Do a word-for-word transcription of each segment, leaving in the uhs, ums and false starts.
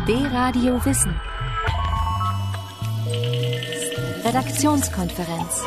D-Radio Wissen. Redaktionskonferenz.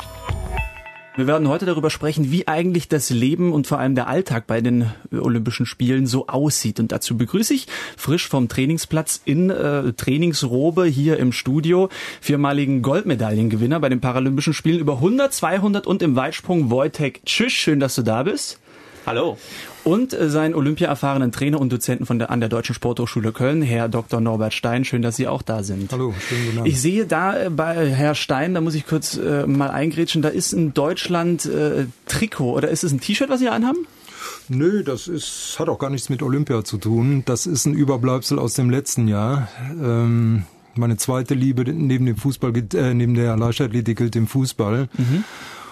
Wir werden heute darüber sprechen, wie eigentlich das Leben und vor allem der Alltag bei den Olympischen Spielen so aussieht. Und dazu begrüße ich frisch vom Trainingsplatz in äh, Trainingsrobe hier im Studio viermaligen Goldmedaillengewinner bei den Paralympischen Spielen über hundert, zweihundert und im Weitsprung Wojtek Czysz. Schön, dass du da bist. Hallo. Und äh, seinen Olympia-erfahrenen Trainer und Dozenten von der, an der Deutschen Sporthochschule Köln, Herr Doktor Norbert Stein. Schön, dass Sie auch da sind. Hallo, schönen guten Abend. Ich sehe da äh, bei Herr Stein, da muss ich kurz äh, mal eingrätschen, da ist ein Deutschland-Trikot. Äh, oder ist es ein T-Shirt, was Sie anhaben? Nö, das ist, hat auch gar nichts mit Olympia zu tun. Das ist ein Überbleibsel aus dem letzten Jahr. Ähm, meine zweite Liebe neben dem Fußball, äh, neben der Leichtathletik gilt dem Fußball. Mhm.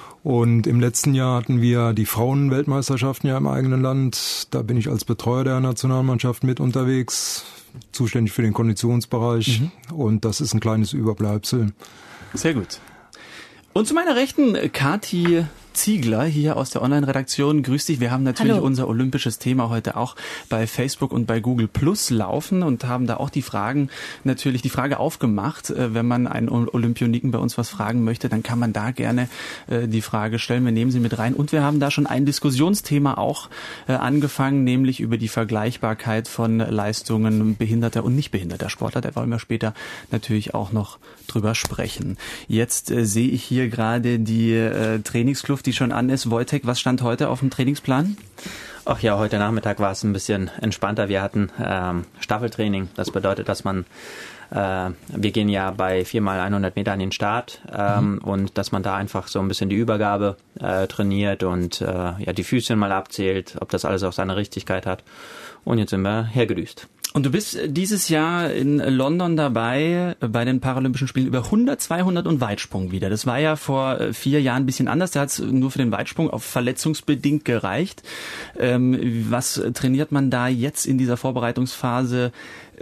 Und im letzten Jahr hatten wir die Frauenweltmeisterschaften ja im eigenen Land. Da bin ich als Betreuer der Nationalmannschaft mit unterwegs, zuständig für den Konditionsbereich. Mhm. Und das ist ein kleines Überbleibsel. Sehr gut. Und zu meiner Rechten Kathi Ziegler hier aus der Online-Redaktion. Grüß dich. Wir haben natürlich Hallo. Unser olympisches Thema heute auch bei Facebook und bei Google Plus laufen und haben da auch die Fragen, natürlich die Frage aufgemacht. Wenn man einen Olympioniken bei uns was fragen möchte, dann kann man da gerne die Frage stellen. Wir nehmen sie mit rein. Und wir haben da schon ein Diskussionsthema auch angefangen, nämlich über die Vergleichbarkeit von Leistungen behinderter und nicht behinderter Sportler. Da wollen wir später natürlich auch noch drüber sprechen. Jetzt äh, sehe ich hier gerade die äh, Trainingskluft, die schon an ist. Wojtek, was stand heute auf dem Trainingsplan? Ach ja, heute Nachmittag war es ein bisschen entspannter. Wir hatten ähm, Staffeltraining. Das bedeutet, dass man, äh, wir gehen ja bei vier mal hundert Meter an den Start ähm, mhm. und dass man da einfach so ein bisschen die Übergabe äh, trainiert und äh, ja die Füßchen mal abzählt, ob das alles auch seine Richtigkeit hat. Und jetzt sind wir hergedüst. Und du bist dieses Jahr in London dabei bei den Paralympischen Spielen über hundert, zweihundert und Weitsprung wieder. Das war ja vor vier Jahren ein bisschen anders. Da hat es nur für den Weitsprung auf verletzungsbedingt gereicht. Ähm, was trainiert man da jetzt in dieser Vorbereitungsphase?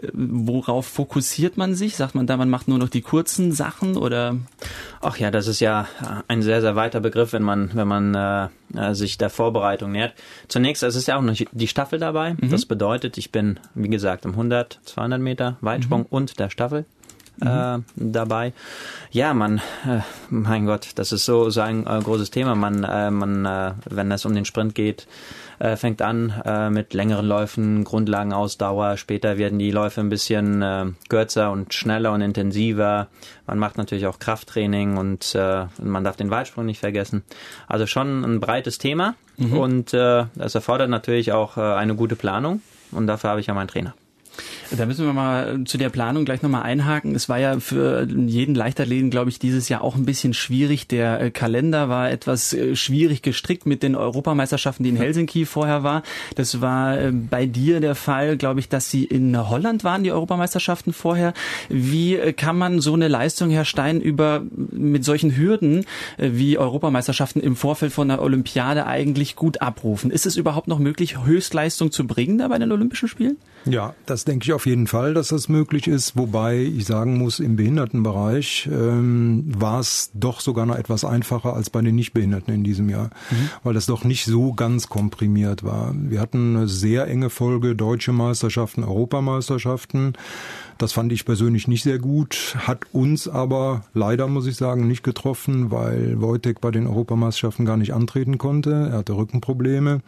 Worauf fokussiert man sich? Sagt man da, man macht nur noch die kurzen Sachen oder? Ach ja, das ist ja ein sehr, sehr weiter Begriff, wenn man, wenn man äh, sich der Vorbereitung nähert. Zunächst, es ist ja auch noch die Staffel dabei. Mhm. Das bedeutet, ich bin, wie gesagt, im hundert, zweihundert Meter Weitsprung mhm. und der Staffel äh, mhm. dabei. Ja, man, äh, mein Gott, das ist so, so ein äh, großes Thema. Man, äh, man, äh, wenn es um den Sprint geht, Äh, fängt an äh, mit längeren Läufen, Grundlagenausdauer. Später werden die Läufe ein bisschen äh, kürzer und schneller und intensiver. Man macht natürlich auch Krafttraining und äh, man darf den Weitsprung nicht vergessen. Also schon ein breites Thema mhm. und äh, das erfordert natürlich auch äh, eine gute Planung und dafür habe ich ja meinen Trainer. Da müssen wir mal zu der Planung gleich nochmal einhaken. Es war ja für jeden Leichtathleten, glaube ich, dieses Jahr auch ein bisschen schwierig. Der Kalender war etwas schwierig gestrickt mit den Europameisterschaften, die in Helsinki vorher war. Das war bei dir der Fall, glaube ich, dass sie in Holland waren, die Europameisterschaften vorher. Wie kann man so eine Leistung, Herr Stein, über mit solchen Hürden wie Europameisterschaften im Vorfeld von einer Olympiade eigentlich gut abrufen? Ist es überhaupt noch möglich, Höchstleistung zu bringen da bei den Olympischen Spielen? Ja, das denke ich auf jeden Fall, dass das möglich ist. Wobei ich sagen muss, im Behindertenbereich ähm, war es doch sogar noch etwas einfacher als bei den Nichtbehinderten in diesem Jahr, mhm. weil das doch nicht so ganz komprimiert war. Wir hatten eine sehr enge Folge deutsche Meisterschaften, Europameisterschaften. Das fand ich persönlich nicht sehr gut, hat uns aber leider, muss ich sagen, nicht getroffen, weil Wojtek bei den Europameisterschaften gar nicht antreten konnte. Er hatte Rückenprobleme,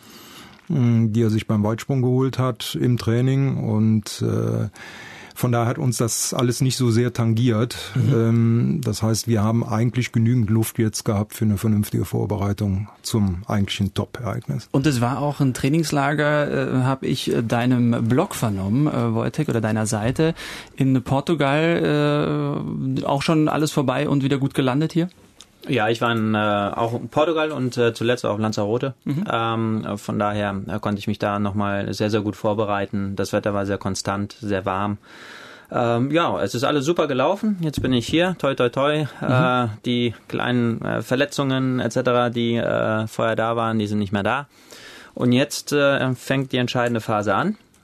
die er sich beim Weitsprung geholt hat im Training und äh, von daher hat uns das alles nicht so sehr tangiert. Mhm. Ähm, das heißt, wir haben eigentlich genügend Luft jetzt gehabt für eine vernünftige Vorbereitung zum eigentlichen Top-Ereignis. Und es war auch ein Trainingslager, äh, habe ich deinem Blog vernommen, äh, Wojtek, oder deiner Seite, in Portugal, äh, auch schon alles vorbei und wieder gut gelandet hier? Ja, ich war in, äh, auch in Portugal und äh, zuletzt auch in Lanzarote. Mhm. Ähm, von daher äh, konnte ich mich da nochmal sehr, sehr gut vorbereiten. Das Wetter war sehr konstant, sehr warm. Ähm, ja, es ist alles super gelaufen. Jetzt bin ich hier, toi toi toi. Mhm. Äh, die kleinen äh, Verletzungen et cetera, die äh, vorher da waren, die sind nicht mehr da. Und jetzt äh, fängt die entscheidende Phase an.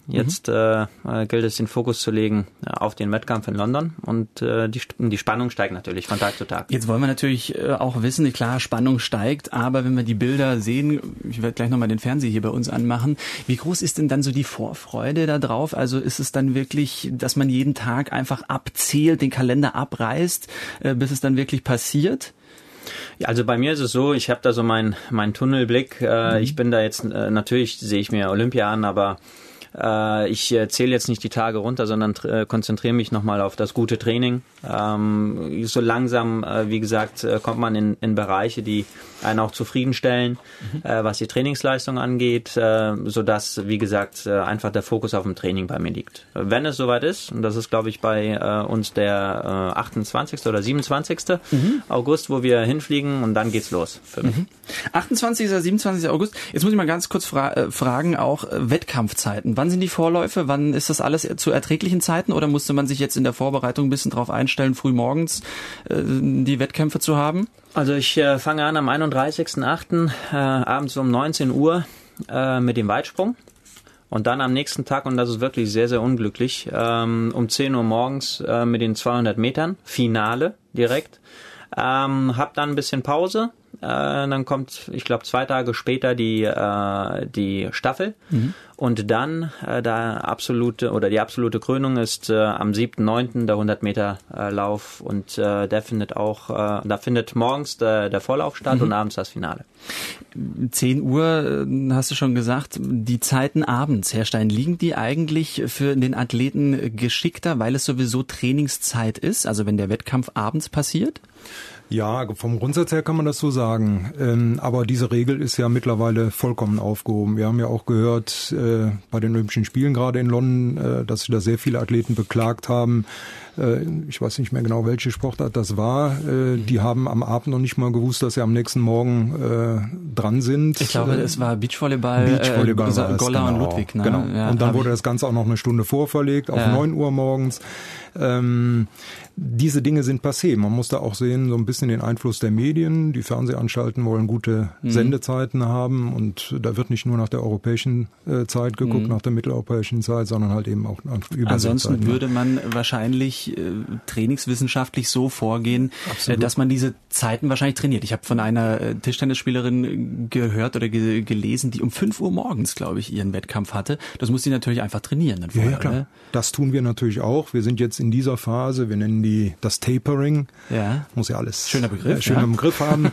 Jetzt mhm. äh, gilt es, den Fokus zu legen auf den Wettkampf in London und äh, die, die Spannung steigt natürlich von Tag zu Tag. Jetzt wollen wir natürlich äh, auch wissen, klar, Spannung steigt, aber wenn wir die Bilder sehen, ich werde gleich nochmal den Fernseher hier bei uns anmachen, wie groß ist denn dann so die Vorfreude da drauf? Also ist es dann wirklich, dass man jeden Tag einfach abzählt, den Kalender abreißt, äh, bis es dann wirklich passiert? Ja, also bei mir ist es so, ich habe da so meinen mein Tunnelblick. Äh, mhm. Ich bin da jetzt, äh, natürlich sehe ich mir Olympia an, aber äh, ich äh, zähle jetzt nicht die Tage runter, sondern äh, konzentriere mich nochmal auf das gute Training. Ähm, so langsam, äh, wie gesagt, äh, kommt man in, in Bereiche, die einen auch zufriedenstellen, mhm. äh, was die Trainingsleistung angeht, äh, sodass, wie gesagt, äh, einfach der Fokus auf dem Training bei mir liegt. Wenn es soweit ist, und das ist, glaube ich, bei äh, uns der äh, achtundzwanzigste oder siebenundzwanzigste Mhm. August, wo wir hinfliegen, und dann geht's los für mich. Mhm. achtundzwanzigsten siebenundzwanzigsten August. Jetzt muss ich mal ganz kurz fra- äh, fragen, auch äh, Wettkampfzeiten. Wann sind die Vorläufe? Wann ist das alles zu erträglichen Zeiten? Oder musste man sich jetzt in der Vorbereitung ein bisschen drauf einstellen, früh morgens äh, die Wettkämpfe zu haben? Also ich äh, fange an am einunddreißigsten achten Äh, abends um neunzehn Uhr äh, mit dem Weitsprung. Und dann am nächsten Tag, und das ist wirklich sehr, sehr unglücklich, ähm, um zehn Uhr morgens äh, mit den zweihundert Metern, Finale direkt. Ähm, hab dann ein bisschen Pause. Äh, dann kommt, ich glaube, zwei Tage später die äh, die Staffel. Mhm. Und dann äh, der absolute oder die absolute Krönung ist äh, am siebten neunten der hundert Meter äh, Lauf, und äh, der findet auch äh, da findet morgens der, der Vorlauf statt, mhm. und abends das Finale. zehn Uhr, hast du schon gesagt, die Zeiten abends, Herr Stein, liegen die eigentlich für den Athleten geschickter, weil es sowieso Trainingszeit ist, also wenn der Wettkampf abends passiert? Ja, vom Grundsatz her kann man das so sagen. Ähm, aber diese Regel ist ja mittlerweile vollkommen aufgehoben. Wir haben ja auch gehört äh, bei den Olympischen Spielen gerade in London, äh, dass sich da sehr viele Athleten beklagt haben. Äh, ich weiß nicht mehr genau, welche Sportart das war. Äh, die haben am Abend noch nicht mal gewusst, dass sie am nächsten Morgen äh, dran sind. Ich glaube, es war Beachvolleyball, Beachvolleyball äh, Golla genau, und Ludwig. Ne? Genau. Ja, und dann wurde das Ganze auch noch eine Stunde vorverlegt, auf ja. neun Uhr morgens. Ähm, diese Dinge sind passé. Man muss da auch sehen, so ein bisschen den Einfluss der Medien. Die Fernsehanstalten wollen gute mhm. Sendezeiten haben, und da wird nicht nur nach der europäischen äh, Zeit geguckt, mhm. nach der mitteleuropäischen Zeit, sondern halt eben auch nach Überseezeiten. Ansonsten würde man wahrscheinlich äh, trainingswissenschaftlich so vorgehen, äh, dass man diese Zeiten wahrscheinlich trainiert. Ich habe von einer äh, Tischtennisspielerin gehört oder ge- gelesen, die um fünf Uhr morgens, glaube ich, ihren Wettkampf hatte. Das muss sie natürlich einfach trainieren. Dann vorher, ja, ja, klar. Oder? Das tun wir natürlich auch. Wir sind jetzt in dieser Phase, wir nennen die das Tapering. Ja. Muss ja alles schöner Begriff, äh, schöner ja. Begriff haben.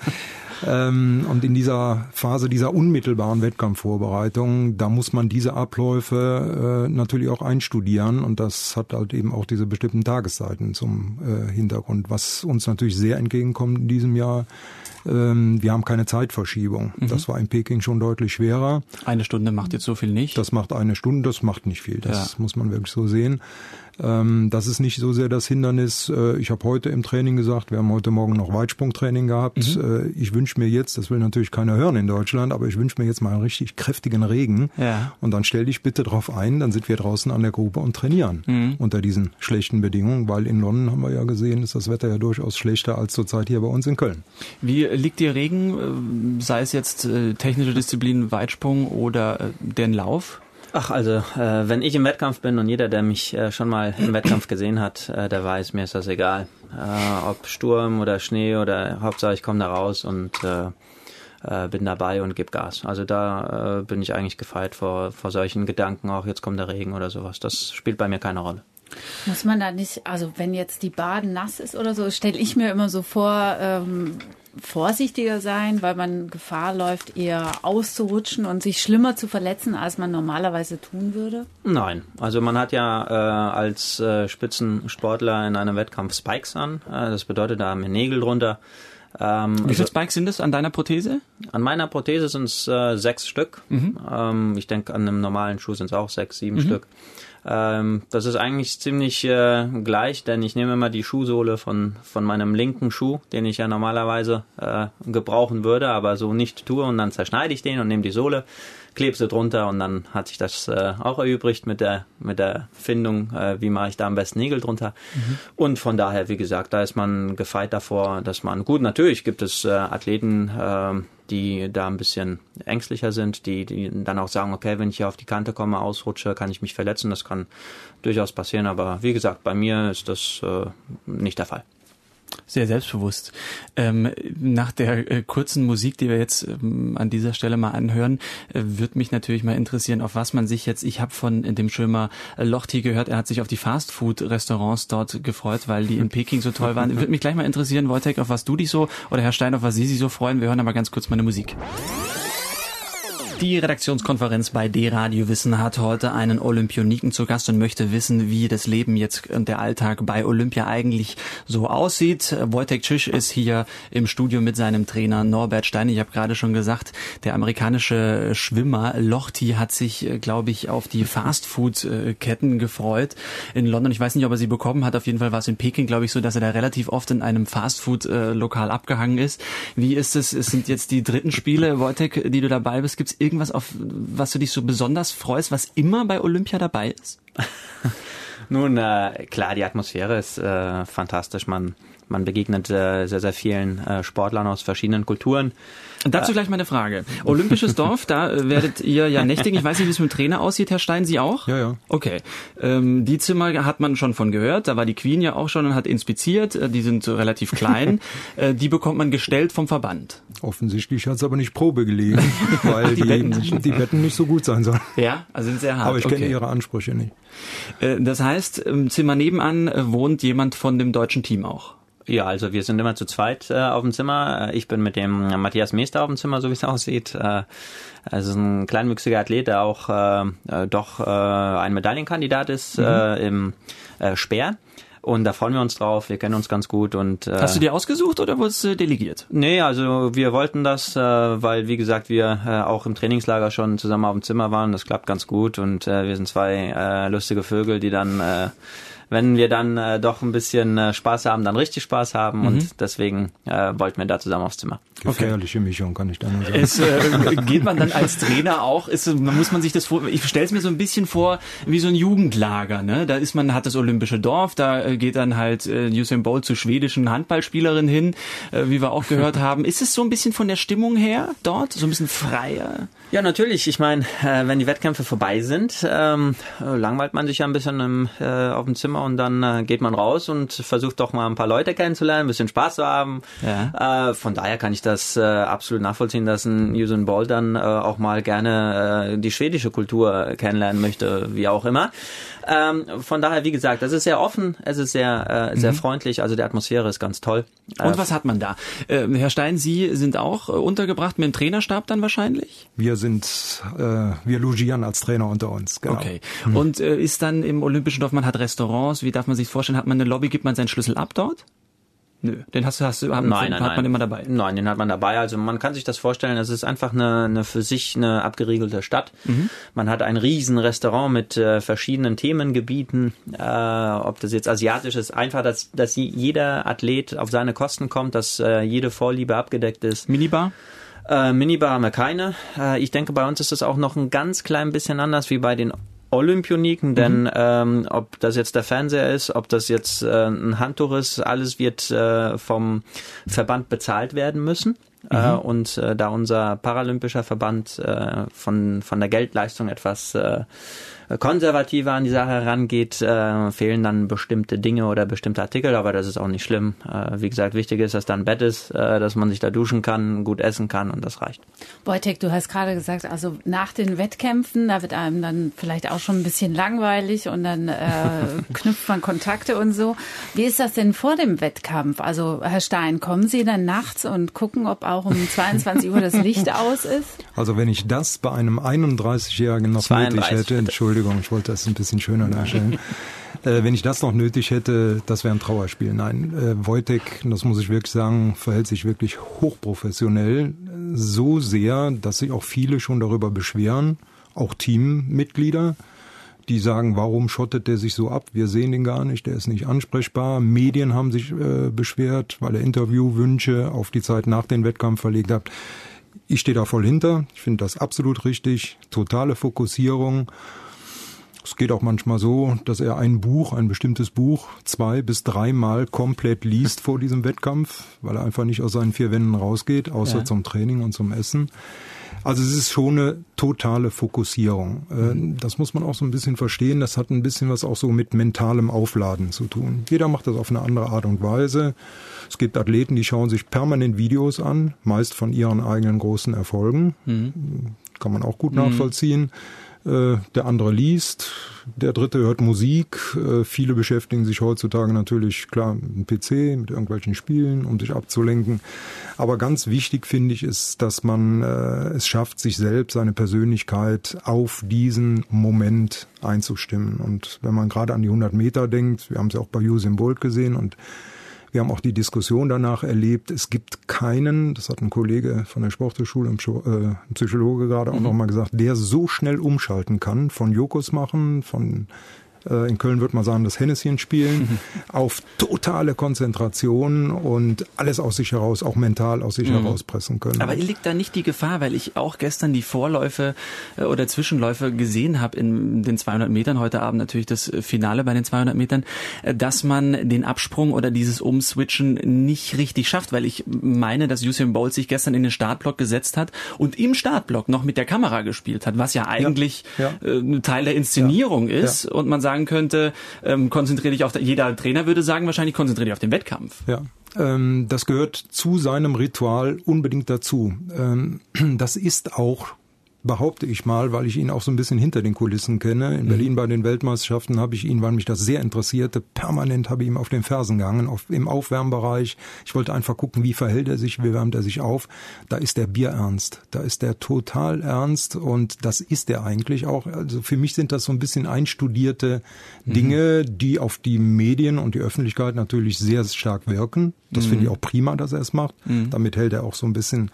ähm, und in dieser Phase dieser unmittelbaren Wettkampfvorbereitung, da muss man diese Abläufe äh, natürlich auch einstudieren, und das hat halt eben auch diese bestimmten Tageszeiten zum äh, Hintergrund, was uns natürlich sehr entgegenkommt in diesem Jahr. Ähm, wir haben keine Zeitverschiebung. Mhm. Das war in Peking schon deutlich schwerer. Eine Stunde macht jetzt so viel nicht? Das macht eine Stunde, das macht nicht viel. Das ja. muss man wirklich so sehen. Ähm, das ist nicht so sehr das Hindernis. Äh, ich habe heute im Training gesagt, wir haben heute Morgen noch Weitsprungtraining gehabt. Mhm. Äh, ich wünsche mir jetzt, das will natürlich keiner hören in Deutschland, aber ich wünsche mir jetzt mal einen richtig kräftigen Regen. Ja. Und dann stell dich bitte drauf ein, dann sind wir draußen an der Grube und trainieren mhm. unter diesen schlechten Bedingungen, weil in London, haben wir ja gesehen, ist das Wetter ja durchaus schlechter als zurzeit hier bei uns in Köln. Wie liegt dir Regen, sei es jetzt äh, technische Disziplin, Weitsprung oder äh, den Lauf? Ach, also äh, wenn ich im Wettkampf bin, und jeder, der mich äh, schon mal im Wettkampf gesehen hat, äh, der weiß, mir ist das egal. Äh, ob Sturm oder Schnee, oder Hauptsache ich komme da raus und äh, äh, bin dabei und gebe Gas. Also da äh, bin ich eigentlich gefeit vor, vor solchen Gedanken, auch jetzt kommt der Regen oder sowas. Das spielt bei mir keine Rolle. Muss man da nicht, also wenn jetzt die Bahn nass ist oder so, stelle ich mir immer so vor, ähm, vorsichtiger sein, weil man Gefahr läuft, eher auszurutschen und sich schlimmer zu verletzen, als man normalerweise tun würde? Nein, also man hat ja äh, als äh, Spitzensportler in einem Wettkampf Spikes an. Äh, das bedeutet, da haben wir Nägel drunter. Ähm, Wie viele Spikes sind es an deiner Prothese? An meiner Prothese sind es äh, sechs Stück. Mhm. Ähm, ich denke, an einem normalen Schuh sind es auch sechs, sieben mhm. Stück. Ähm, das ist eigentlich ziemlich äh, gleich, denn ich nehme immer die Schuhsohle von von meinem linken Schuh, den ich ja normalerweise äh, gebrauchen würde, aber so nicht tue, und dann zerschneide ich den und nehme die Sohle, klebst du drunter und dann hat sich das äh, auch erübrigt mit der mit der Findung, äh, wie mache ich da am besten Nägel drunter. Mhm. Und von daher, wie gesagt, da ist man gefeit davor, dass man, gut, natürlich gibt es äh, Athleten, äh, die da ein bisschen ängstlicher sind, die, die dann auch sagen, okay, wenn ich hier auf die Kante komme, ausrutsche, kann ich mich verletzen. Das kann durchaus passieren, aber wie gesagt, bei mir ist das äh, nicht der Fall. Sehr selbstbewusst. Ähm, nach der äh, kurzen Musik, die wir jetzt ähm, an dieser Stelle mal anhören, äh, würde mich natürlich mal interessieren, auf was man sich jetzt, ich habe von dem Schwimmer äh, Lochte gehört, er hat sich auf die Fastfood-Restaurants dort gefreut, weil die in Peking so toll waren. Würde mich gleich mal interessieren, Wojtek, auf was du dich so, oder Herr Stein, auf was Sie sich so freuen. Wir hören aber ganz kurz mal eine Musik. Die Redaktionskonferenz bei D-Radio Wissen hat heute einen Olympioniken zu Gast und möchte wissen, wie das Leben jetzt und der Alltag bei Olympia eigentlich so aussieht. Wojtek Czysz ist hier im Studio mit seinem Trainer Norbert Stein. Ich habe gerade schon gesagt, der amerikanische Schwimmer Lochte hat sich, glaube ich, auf die Fastfood-Ketten gefreut in London. Ich weiß nicht, ob er sie bekommen hat. Auf jeden Fall war es in Peking, glaube ich, so, dass er da relativ oft in einem Fastfood-Lokal abgehangen ist. Wie ist es? Es sind jetzt die dritten Spiele, Wojtek, die du dabei bist. Gibt es irgendwas, auf was du dich so besonders freust, was immer bei Olympia dabei ist? Nun, äh, klar, die Atmosphäre ist äh, fantastisch. Man, man begegnet äh, sehr, sehr vielen äh, Sportlern aus verschiedenen Kulturen. Und dazu gleich mal eine Frage. Olympisches Dorf, da äh, werdet ihr ja nächtigen. Ich weiß nicht, wie es mit dem Trainer aussieht, Herr Stein, Sie auch? Ja, ja. Okay. Ähm, die Zimmer hat man schon von gehört. Da war die Queen ja auch schon und hat inspiziert. Die sind so relativ klein. äh, die bekommt man gestellt vom Verband. Offensichtlich hat es aber nicht Probe gelegen, weil Ach, die, die, Betten die Betten nicht so gut sein sollen. Ja, also sind sehr hart. Aber ich kenne okay. Ihre Ansprüche nicht. Äh, das heißt, im Zimmer nebenan wohnt jemand von dem deutschen Team auch? Ja, also wir sind immer zu zweit äh, auf dem Zimmer. Ich bin mit dem Matthias Meester auf dem Zimmer, so wie es aussieht. Äh, also ein kleinwüchsiger Athlet, der auch äh, doch äh, ein Medaillenkandidat ist mhm. äh, im äh, Speer. Und da freuen wir uns drauf, wir kennen uns ganz gut. Und äh, hast du dir ausgesucht oder wurdest du delegiert? Nee, also wir wollten das, äh, weil wie gesagt, wir äh, auch im Trainingslager schon zusammen auf dem Zimmer waren. Das klappt ganz gut und äh, wir sind zwei äh, lustige Vögel, die dann... Äh, wenn wir dann äh, doch ein bisschen äh, Spaß haben, dann richtig Spaß haben mhm. und deswegen äh, wollten wir da zusammen aufs Zimmer. Gefährliche okay. Mischung, kann ich da nur sagen. Es, äh, geht man dann als Trainer auch, ist, muss man sich das vor, ich stelle es mir so ein bisschen vor, wie so ein Jugendlager, ne? Da ist man, hat das olympische Dorf, da geht dann halt äh, Usain Bolt zur schwedischen Handballspielerin hin, äh, wie wir auch gehört haben. Ist es so ein bisschen von der Stimmung her dort, so ein bisschen freier? Ja, natürlich. Ich meine, äh, wenn die Wettkämpfe vorbei sind, ähm, langweilt man sich ja ein bisschen im, äh, auf dem Zimmer und dann äh, geht man raus und versucht doch mal ein paar Leute kennenzulernen, ein bisschen Spaß zu haben. Ja. Äh, von daher kann ich das äh, absolut nachvollziehen, dass ein Usain Bolt dann äh, auch mal gerne äh, die schwedische Kultur kennenlernen möchte, wie auch immer. Ähm, von daher, wie gesagt, es ist sehr offen, es ist sehr äh, sehr mhm. freundlich, also die Atmosphäre ist ganz toll. Und äh, was hat man da? Äh, Herr Stein, Sie sind auch äh, untergebracht mit dem Trainerstab dann wahrscheinlich? Wir sind, äh, wir logieren als Trainer unter uns, genau. Okay. Mhm. Und äh, ist dann im Olympischen Dorf, man hat Restaurants, wie darf man sich vorstellen, hat man eine Lobby, gibt man seinen Schlüssel ab dort? Nö, den hast du, hast du, haben, nein, nein, hat nein. man immer dabei. Nein, den hat man dabei. Also man kann sich das vorstellen, es ist einfach eine, eine für sich eine abgeriegelte Stadt. Mhm. Man hat ein riesen Restaurant mit äh, verschiedenen Themengebieten. Äh, ob das jetzt asiatisch ist, einfach, dass, dass jeder Athlet auf seine Kosten kommt, dass äh, jede Vorliebe abgedeckt ist. Minibar? Äh, Minibar haben wir keine. Äh, ich denke, bei uns ist es auch noch ein ganz klein bisschen anders wie bei den Olympioniken, denn mhm. ähm, ob das jetzt der Fernseher ist, ob das jetzt äh, ein Handtuch ist, alles wird äh, vom Verband bezahlt werden müssen. Mhm. Äh, und äh, da unser paralympischer Verband äh, von von der Geldleistung etwas äh, konservativer an die Sache herangeht, äh, fehlen dann bestimmte Dinge oder bestimmte Artikel, aber das ist auch nicht schlimm. Äh, wie gesagt, wichtig ist, dass da ein Bett ist, äh, dass man sich da duschen kann, gut essen kann und das reicht. Wojtek, du hast gerade gesagt, also nach den Wettkämpfen, da wird einem dann vielleicht auch schon ein bisschen langweilig und dann äh, knüpft man Kontakte und so. Wie ist das denn vor dem Wettkampf? Also Herr Stein, kommen Sie dann nachts und gucken, ob auch um zweiundzwanzig Uhr das Licht aus ist? Also wenn ich das bei einem einunddreißigjährigen noch nötig hätte, Entschuldigung, ich wollte das ein bisschen schöner darstellen. äh, wenn ich das noch nötig hätte, das wäre ein Trauerspiel. Nein, äh, Wojtek, das muss ich wirklich sagen, verhält sich wirklich hochprofessionell. So sehr, dass sich auch viele schon darüber beschweren, auch Teammitglieder, die sagen, warum schottet der sich so ab? Wir sehen ihn gar nicht, der ist nicht ansprechbar. Medien haben sich äh, beschwert, weil er Interviewwünsche auf die Zeit nach dem Wettkampf verlegt hat. ich stehe da voll hinter. Ich finde das absolut richtig. Totale Fokussierung. Es geht auch manchmal so, dass er ein Buch, ein bestimmtes Buch, zwei bis dreimal komplett liest vor diesem Wettkampf, weil er einfach nicht aus seinen vier Wänden rausgeht, außer ja. zum Training und zum Essen. Also es ist schon eine totale Fokussierung. Mhm. Das muss man auch so ein bisschen verstehen. Das hat ein bisschen was auch so mit mentalem Aufladen zu tun. Jeder macht das auf eine andere Art und Weise. Es gibt Athleten, die schauen sich permanent Videos an, meist von ihren eigenen großen Erfolgen. Mhm. Kann man auch gut nachvollziehen. Der andere liest, der dritte hört Musik. Viele beschäftigen sich heutzutage natürlich, klar, mit dem P C, mit irgendwelchen Spielen, um sich abzulenken. Aber ganz wichtig, finde ich, ist, dass man es schafft, sich selbst, seine Persönlichkeit auf diesen Moment einzustimmen. Und wenn man gerade an die hundert Meter denkt, wir haben es ja auch bei Usain Bolt gesehen und wir haben auch die Diskussion danach erlebt, es gibt keinen, das hat ein Kollege von der Sporthochschule, ein Psychologe gerade auch mhm. nochmal gesagt, der so schnell umschalten kann, von Jokos machen, von in Köln würde man sagen, das Hennesschen spielen, mhm. auf totale Konzentration und alles aus sich heraus, auch mental aus sich mhm. herauspressen können. Aber liegt da nicht die Gefahr, weil ich auch gestern die Vorläufe oder Zwischenläufe gesehen habe in den zweihundert Metern, heute Abend natürlich das Finale bei den zweihundert Metern, dass man den Absprung oder dieses Umswitchen nicht richtig schafft, weil ich meine, dass Usain Bolt sich gestern in den Startblock gesetzt hat und im Startblock noch mit der Kamera gespielt hat, was ja eigentlich ja, ja. ein Teil der Inszenierung ja, ist ja. und man sagt, sagen könnte, ähm, konzentriere dich auf, jeder Trainer würde sagen wahrscheinlich, konzentriere dich auf den Wettkampf. Ja, ähm, das gehört zu seinem Ritual unbedingt dazu. Ähm, das ist auch, behaupte ich mal, weil ich ihn auch so ein bisschen hinter den Kulissen kenne. In mhm. Berlin bei den Weltmeisterschaften habe ich ihn, weil mich das sehr interessierte, permanent habe ich ihm auf den Fersen gehangen, auf, im Aufwärmbereich. Ich wollte einfach gucken, wie verhält er sich, wie wärmt er sich auf. Da ist der bierernst, da ist der total ernst und das ist er eigentlich auch. Also für mich sind das so ein bisschen einstudierte mhm. Dinge, die auf die Medien und die Öffentlichkeit natürlich sehr stark wirken. Das mhm. finde ich auch prima, dass er es macht. Mhm. Damit hält er auch so ein bisschen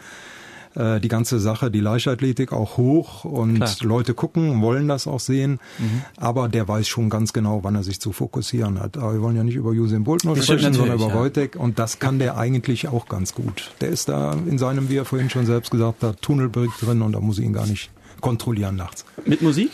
die ganze Sache, die Leichtathletik auch hoch und Klar. Leute gucken, wollen das auch sehen, mhm. aber der weiß schon ganz genau, wann er sich zu fokussieren hat. Aber wir wollen ja nicht über Usain Bolt nur sprechen, sondern über ja. Wojtek und das kann der eigentlich auch ganz gut. Der ist da in seinem, wie er vorhin schon selbst gesagt hat, Tunnelblick drin und da muss ich ihn gar nicht kontrollieren nachts. Mit Musik?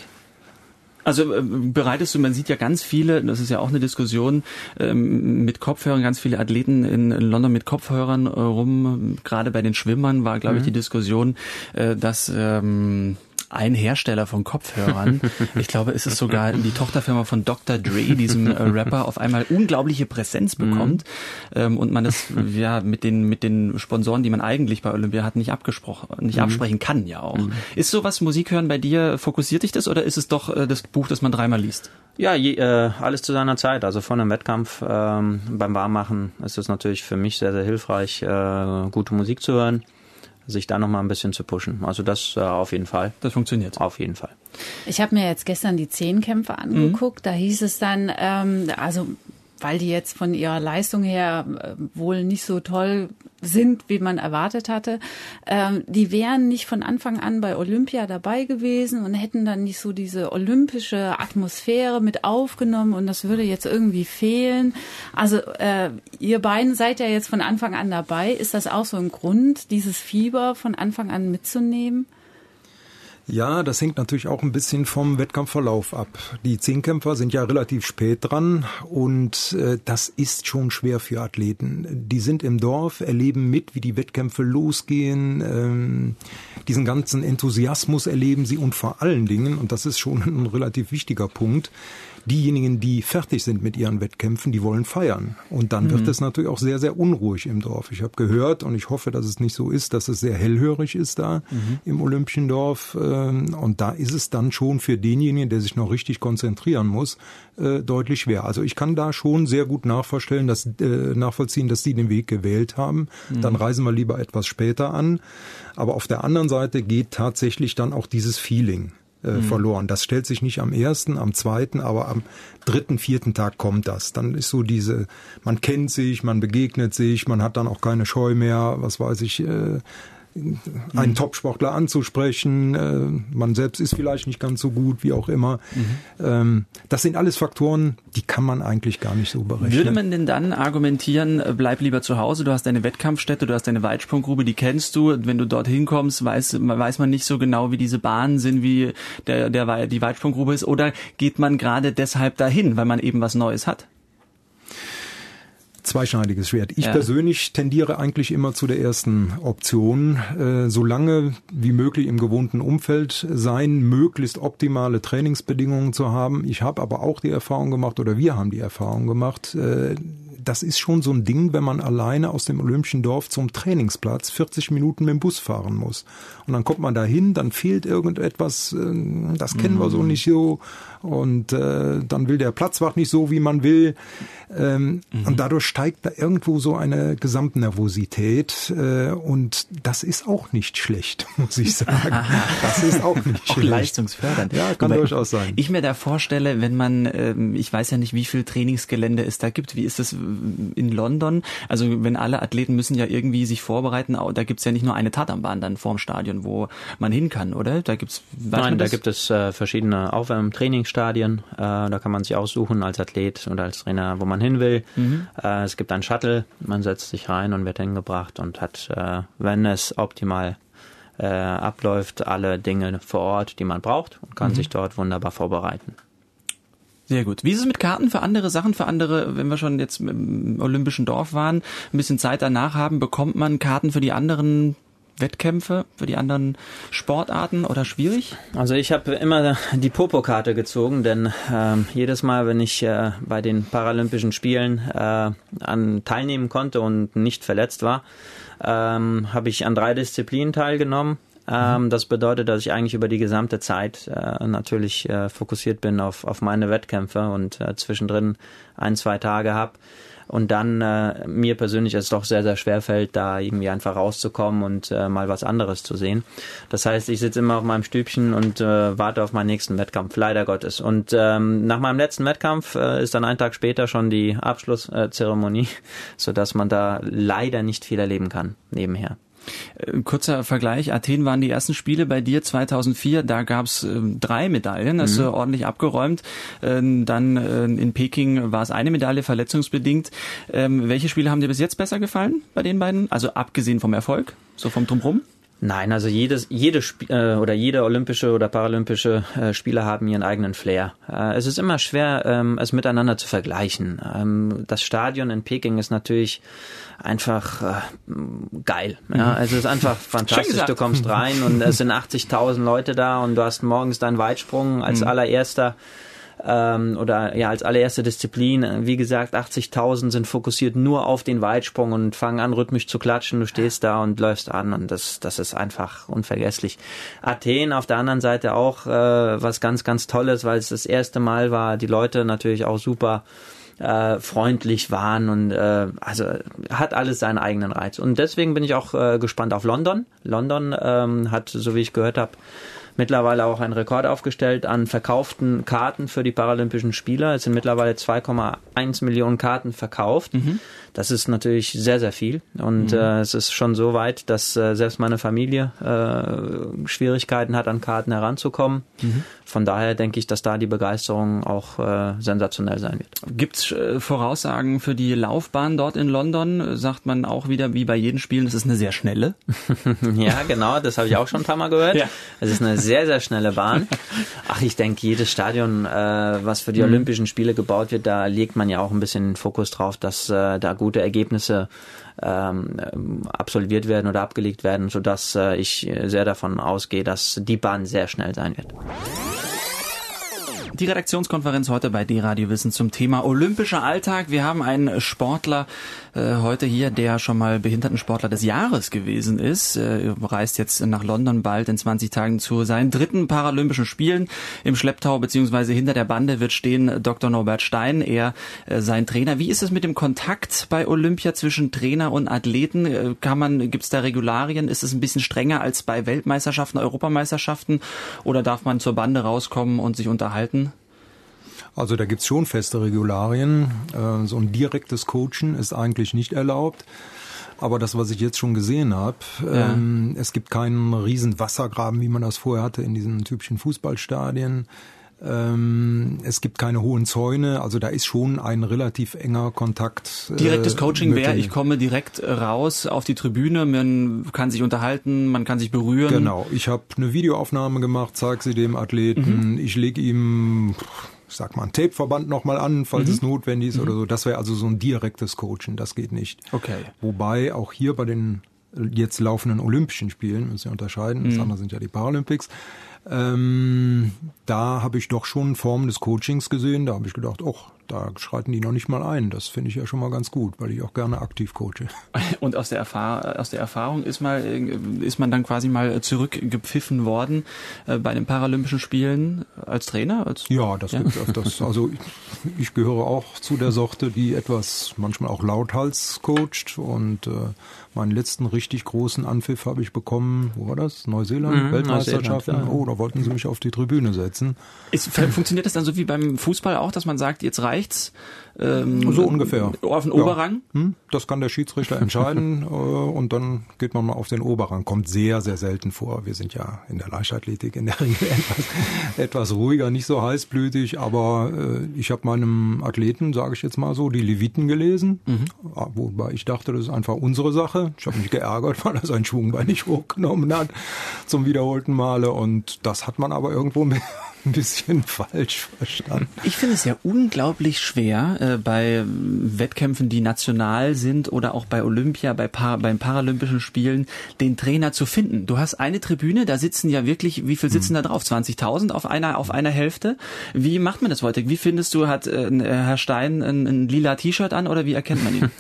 Also äh, bereitest du, man sieht ja ganz viele, das ist ja auch eine Diskussion, ähm, mit Kopfhörern, ganz viele Athleten in, in London mit Kopfhörern äh, rum. Gerade bei den Schwimmern war, glaube mhm. ich, die Diskussion, äh, dass ähm, ein Hersteller von Kopfhörern, ich glaube, es ist sogar die Tochterfirma von Doktor Dre, diesem äh, Rapper, auf einmal unglaubliche Präsenz bekommt mhm. ähm, und man das ja mit den mit den Sponsoren, die man eigentlich bei Olympia hat, nicht abgesprochen, nicht mhm. absprechen kann ja auch. Mhm. Ist sowas Musik hören bei dir, fokussiert dich das oder ist es doch äh, das Buch, das man dreimal liest? Ja, je, äh, alles zu seiner Zeit. Also von einem Wettkampf ähm, beim Warmmachen ist es natürlich für mich sehr, sehr hilfreich, äh, gute Musik zu hören, sich da nochmal ein bisschen zu pushen. Also das äh, auf jeden Fall. Das funktioniert. Auf jeden Fall. Ich habe mir jetzt gestern die Zehnkämpfe angeguckt. Mhm. Da hieß es dann, ähm, also weil die jetzt von ihrer Leistung her äh, wohl nicht so toll sind, wie man erwartet hatte. Ähm, die wären nicht von Anfang an bei Olympia dabei gewesen und hätten dann nicht so diese olympische Atmosphäre mit aufgenommen und das würde jetzt irgendwie fehlen. Also äh, ihr beiden seid ja jetzt von Anfang an dabei. Ist das auch so ein Grund, dieses Fieber von Anfang an mitzunehmen? Ja, das hängt natürlich auch ein bisschen vom Wettkampfverlauf ab. Die Zehnkämpfer sind ja relativ spät dran und äh, das ist schon schwer für Athleten. Die sind im Dorf, erleben mit, wie die Wettkämpfe losgehen, ähm, diesen ganzen Enthusiasmus erleben sie und vor allen Dingen, und das ist schon ein relativ wichtiger Punkt, diejenigen, die fertig sind mit ihren Wettkämpfen, die wollen feiern. Und dann mhm. wird es natürlich auch sehr, sehr unruhig im Dorf. Ich habe gehört, und ich hoffe, dass es nicht so ist, dass es sehr hellhörig ist da mhm. im Olympischen Dorf. Und da ist es dann schon für denjenigen, der sich noch richtig konzentrieren muss, deutlich schwer. Also ich kann da schon sehr gut nachvollziehen, dass, nachvollziehen, dass die den Weg gewählt haben. Mhm. Dann reisen wir lieber etwas später an. Aber auf der anderen Seite geht tatsächlich dann auch dieses Feeling Mhm. verloren. Das stellt sich nicht am ersten, am zweiten, aber am dritten, vierten Tag kommt das. Dann ist so diese, man kennt sich, man begegnet sich, man hat dann auch keine Scheu mehr, was weiß ich, äh, einen mhm. Topsportler anzusprechen. Äh, man selbst ist vielleicht nicht ganz so gut, wie auch immer. Mhm. Ähm, das sind alles Faktoren, die kann man eigentlich gar nicht so berechnen. Würde man denn dann argumentieren, bleib lieber zu Hause, du hast deine Wettkampfstätte, du hast deine Weitsprunggrube, die kennst du. Wenn du dorthin kommst, weiß, weiß man nicht so genau, wie diese Bahnen sind, wie der, der, die Weitsprunggrube ist. Oder geht man gerade deshalb dahin, weil man eben was Neues hat? Zweischneidiges Schwert. Ich ja. persönlich tendiere eigentlich immer zu der ersten Option, äh, so lange wie möglich im gewohnten Umfeld sein, möglichst optimale Trainingsbedingungen zu haben. Ich habe aber auch die Erfahrung gemacht, oder wir haben die Erfahrung gemacht, äh, das ist schon so ein Ding, wenn man alleine aus dem Olympischen Dorf zum Trainingsplatz vierzig Minuten mit dem Bus fahren muss. Und dann kommt man da hin, dann fehlt irgendetwas, das kennen wir so nicht so. Und äh, dann will der Platzwart nicht so, wie man will. Ähm, mhm. Und dadurch steigt da irgendwo so eine Gesamtnervosität. Äh, und das ist auch nicht schlecht, muss ich sagen. Das ist auch nicht auch schlecht. Leistungsfördernd. Ja, kann Wobei durchaus sein. Ich mir da vorstelle, wenn man, ähm, ich weiß ja nicht, wie viel Trainingsgelände es da gibt. Wie ist das in London? Also wenn alle Athleten müssen ja irgendwie sich vorbereiten, da gibt's ja nicht nur eine Tatanbahn dann vorm Stadion, wo man hin kann, oder? Da gibt's Nein, da gibt es äh, verschiedene Aufwärm-Trainingsstadien. Äh, da kann man sich aussuchen als Athlet oder als Trainer, wo man hin will. Mhm. Äh, es gibt einen Shuttle, man setzt sich rein und wird hingebracht und hat, äh, wenn es optimal äh, abläuft, alle Dinge vor Ort, die man braucht und kann mhm. sich dort wunderbar vorbereiten. Sehr gut. Wie ist es mit Karten für andere Sachen, für andere, wenn wir schon jetzt im Olympischen Dorf waren, ein bisschen Zeit danach haben, bekommt man Karten für die anderen Wettkämpfe, für die anderen Sportarten oder schwierig? Also ich habe immer die Popo-Karte gezogen, denn ähm, jedes Mal, wenn ich äh, bei den Paralympischen Spielen äh, an teilnehmen konnte und nicht verletzt war, ähm, habe ich an drei Disziplinen teilgenommen. Ähm, das bedeutet, dass ich eigentlich über die gesamte Zeit äh, natürlich äh, fokussiert bin auf, auf meine Wettkämpfe und äh, zwischendrin ein, zwei Tage habe. Und dann äh, mir persönlich es doch sehr, sehr schwer fällt, da irgendwie einfach rauszukommen und äh, mal was anderes zu sehen. Das heißt, ich sitze immer auf meinem Stübchen und äh, warte auf meinen nächsten Wettkampf, leider Gottes. Und ähm, nach meinem letzten Wettkampf äh, ist dann ein Tag später schon die Abschlusszeremonie, sodass man da leider nicht viel erleben kann nebenher. Kurzer Vergleich, Athen waren die ersten Spiele bei dir zweitausendvier, da gab's äh, drei Medaillen, hast du mhm. ordentlich abgeräumt. Äh, dann äh, in Peking war es eine Medaille, verletzungsbedingt. Ähm, welche Spiele haben dir bis jetzt besser gefallen bei den beiden? Also abgesehen vom Erfolg, so vom Drumherum? Nein, also jedes, jede Sp- äh, oder jede olympische oder paralympische äh, Spieler haben ihren eigenen Flair. Äh, es ist immer schwer, ähm, es miteinander zu vergleichen. Ähm, das Stadion in Peking ist natürlich einfach äh, geil. Ja, also es ist einfach fantastisch. Du kommst rein und es sind achtzigtausend Leute da und du hast morgens deinen Weitsprung als mhm. allererster. Ähm, oder ja als allererste Disziplin, wie gesagt, achtzigtausend sind fokussiert nur auf den Weitsprung und fangen an rhythmisch zu klatschen, du stehst da und läufst an und das das ist einfach unvergesslich. Athen auf der anderen Seite auch äh, was ganz, ganz Tolles, weil es das erste Mal war, die Leute natürlich auch super äh, freundlich waren und äh, also hat alles seinen eigenen Reiz und deswegen bin ich auch äh, gespannt auf London. London ähm, hat, so wie ich gehört habe, mittlerweile auch einen Rekord aufgestellt an verkauften Karten für die Paralympischen Spieler. Es sind mittlerweile zwei Komma eins Millionen Karten verkauft. Mhm. Das ist natürlich sehr, sehr viel. Und mhm. äh, es ist schon so weit, dass äh, selbst meine Familie äh, Schwierigkeiten hat, an Karten heranzukommen. Mhm. Von daher denke ich, dass da die Begeisterung auch äh, sensationell sein wird. Gibt's äh, Voraussagen für die Laufbahn dort in London? Sagt man auch wieder, wie bei jedem Spielen, das ist eine sehr schnelle? Ja, genau, das habe ich auch schon ein paar Mal gehört. Ja. Es ist eine sehr, sehr schnelle Bahn. Ach, ich denke, jedes Stadion, äh, was für die mhm. Olympischen Spiele gebaut wird, da legt man ja auch ein bisschen Fokus drauf, dass äh, da gute Ergebnisse ähm, absolviert werden oder abgelegt werden, sodass äh, ich sehr davon ausgehe, dass die Bahn sehr schnell sein wird. Die Redaktionskonferenz heute bei D-Radio Wissen zum Thema olympischer Alltag. Wir haben einen Sportler äh, heute hier, der schon mal Behindertensportler des Jahres gewesen ist. Äh, reist jetzt nach London bald in zwanzig Tagen zu seinen dritten Paralympischen Spielen. Im Schlepptau bzw. hinter der Bande wird stehen Doktor Norbert Stein, er äh, sein Trainer. Wie ist es mit dem Kontakt bei Olympia zwischen Trainer und Athleten? Äh, kann man, gibt's da Regularien? Ist es ein bisschen strenger als bei Weltmeisterschaften, Europameisterschaften? Oder darf man zur Bande rauskommen und sich unterhalten? Also da gibt's schon feste Regularien. So ein direktes Coachen ist eigentlich nicht erlaubt. Aber das, was ich jetzt schon gesehen habe, Ja. ähm, es gibt keinen riesen Wassergraben, wie man das vorher hatte in diesen typischen Fußballstadien. Ähm, es gibt keine hohen Zäune, also da ist schon ein relativ enger Kontakt. Äh, Direktes Coaching wäre, möglich. ich komme direkt raus auf die Tribüne, man kann sich unterhalten, man kann sich berühren. Genau, ich habe eine Videoaufnahme gemacht, zeige sie dem Athleten, mhm. ich lege ihm, ich sag mal, ein Tapeverband nochmal an, falls mhm. es notwendig ist mhm. oder so. Das wäre also so ein direktes Coaching, das geht nicht. Okay. Wobei auch hier bei den jetzt laufenden Olympischen Spielen, müssen wir unterscheiden, das mhm. andere sind ja die Paralympics, ähm, da habe ich doch schon Formen des Coachings gesehen, da habe ich gedacht, ach, da schreiten die noch nicht mal ein. Das finde ich ja schon mal ganz gut, weil ich auch gerne aktiv coache. Und aus der, Erfahr- aus der Erfahrung ist, mal, ist man dann quasi mal zurückgepfiffen worden äh, bei den Paralympischen Spielen als Trainer? Als, ja, das ja? gibt öfters. Also ich, ich gehöre auch zu der Sorte, die etwas manchmal auch lauthals coacht. Und äh, meinen letzten richtig großen Anpfiff habe ich bekommen, wo war das? Neuseeland, mhm, Weltmeisterschaften. Neuseeland, ja. Oh, da wollten sie mich auf die Tribüne setzen. Ist, funktioniert das dann so wie beim Fußball auch, dass man sagt, jetzt reicht's? Ähm, so ungefähr. Auf den ja. Oberrang? Hm, das kann der Schiedsrichter entscheiden äh, und dann geht man mal auf den Oberrang. Kommt sehr, sehr selten vor. Wir sind ja in der Leichtathletik in der Regel etwas, etwas ruhiger, nicht so heißblütig, aber äh, ich habe meinem Athleten, sage ich jetzt mal so, die Leviten gelesen, mhm. wobei ich dachte, das ist einfach unsere Sache. Ich habe mich geärgert, weil er sein Schwungbein nicht hochgenommen hat zum wiederholten Male und das hat man aber irgendwo mit ein bisschen falsch verstanden. Ich finde es ja unglaublich schwer, äh, bei Wettkämpfen, die national sind oder auch bei Olympia, bei Par- beim Paralympischen Spielen, den Trainer zu finden. Du hast eine Tribüne, da sitzen ja wirklich, wie viel sitzen hm. da drauf? zwanzigtausend auf einer, auf einer Hälfte? Wie macht man das heute? Wie findest du, hat äh, Herr Stein ein, ein lila T-Shirt an oder wie erkennt man ihn?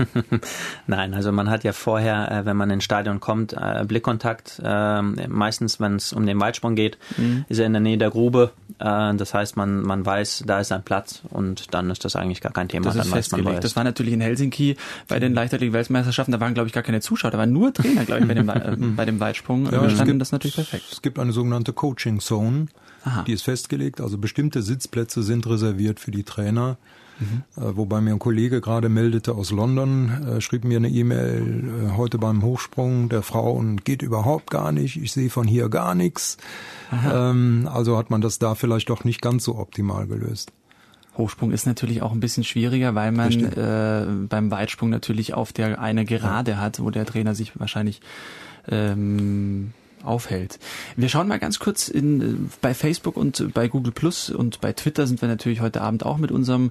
Nein, also man hat ja vorher, äh, wenn man ins Stadion kommt, äh, Blickkontakt. Äh, meistens, wenn es um den Weitsprung geht, hm. ist er in der Nähe der Grube. Das heißt, man man weiß, da ist ein Platz und dann ist das eigentlich gar kein Thema. Das ist dann weiß man, festgelegt. Das war natürlich in Helsinki bei den Leichtathletik-Weltmeisterschaften, da waren, glaube ich, gar keine Zuschauer, da waren nur Trainer, glaube ich, bei dem, äh, bei dem Weitsprung. Ja, wir standen das natürlich perfekt. Es gibt eine sogenannte Coaching Zone, Aha. die ist festgelegt, also bestimmte Sitzplätze sind reserviert für die Trainer. Mhm. Äh, wobei mir ein Kollege gerade meldete aus London, äh, schrieb mir eine E-Mail äh, heute beim Hochsprung der Frau und geht überhaupt gar nicht, ich sehe von hier gar nichts. Ähm, also hat man das da vielleicht doch nicht ganz so optimal gelöst. Hochsprung ist natürlich auch ein bisschen schwieriger, weil man äh, beim Weitsprung natürlich auf der eine Gerade ja. hat, wo der Trainer sich wahrscheinlich ähm, aufhält. Wir schauen mal ganz kurz in, bei Facebook und bei Google Plus und bei Twitter sind wir natürlich heute Abend auch mit unserem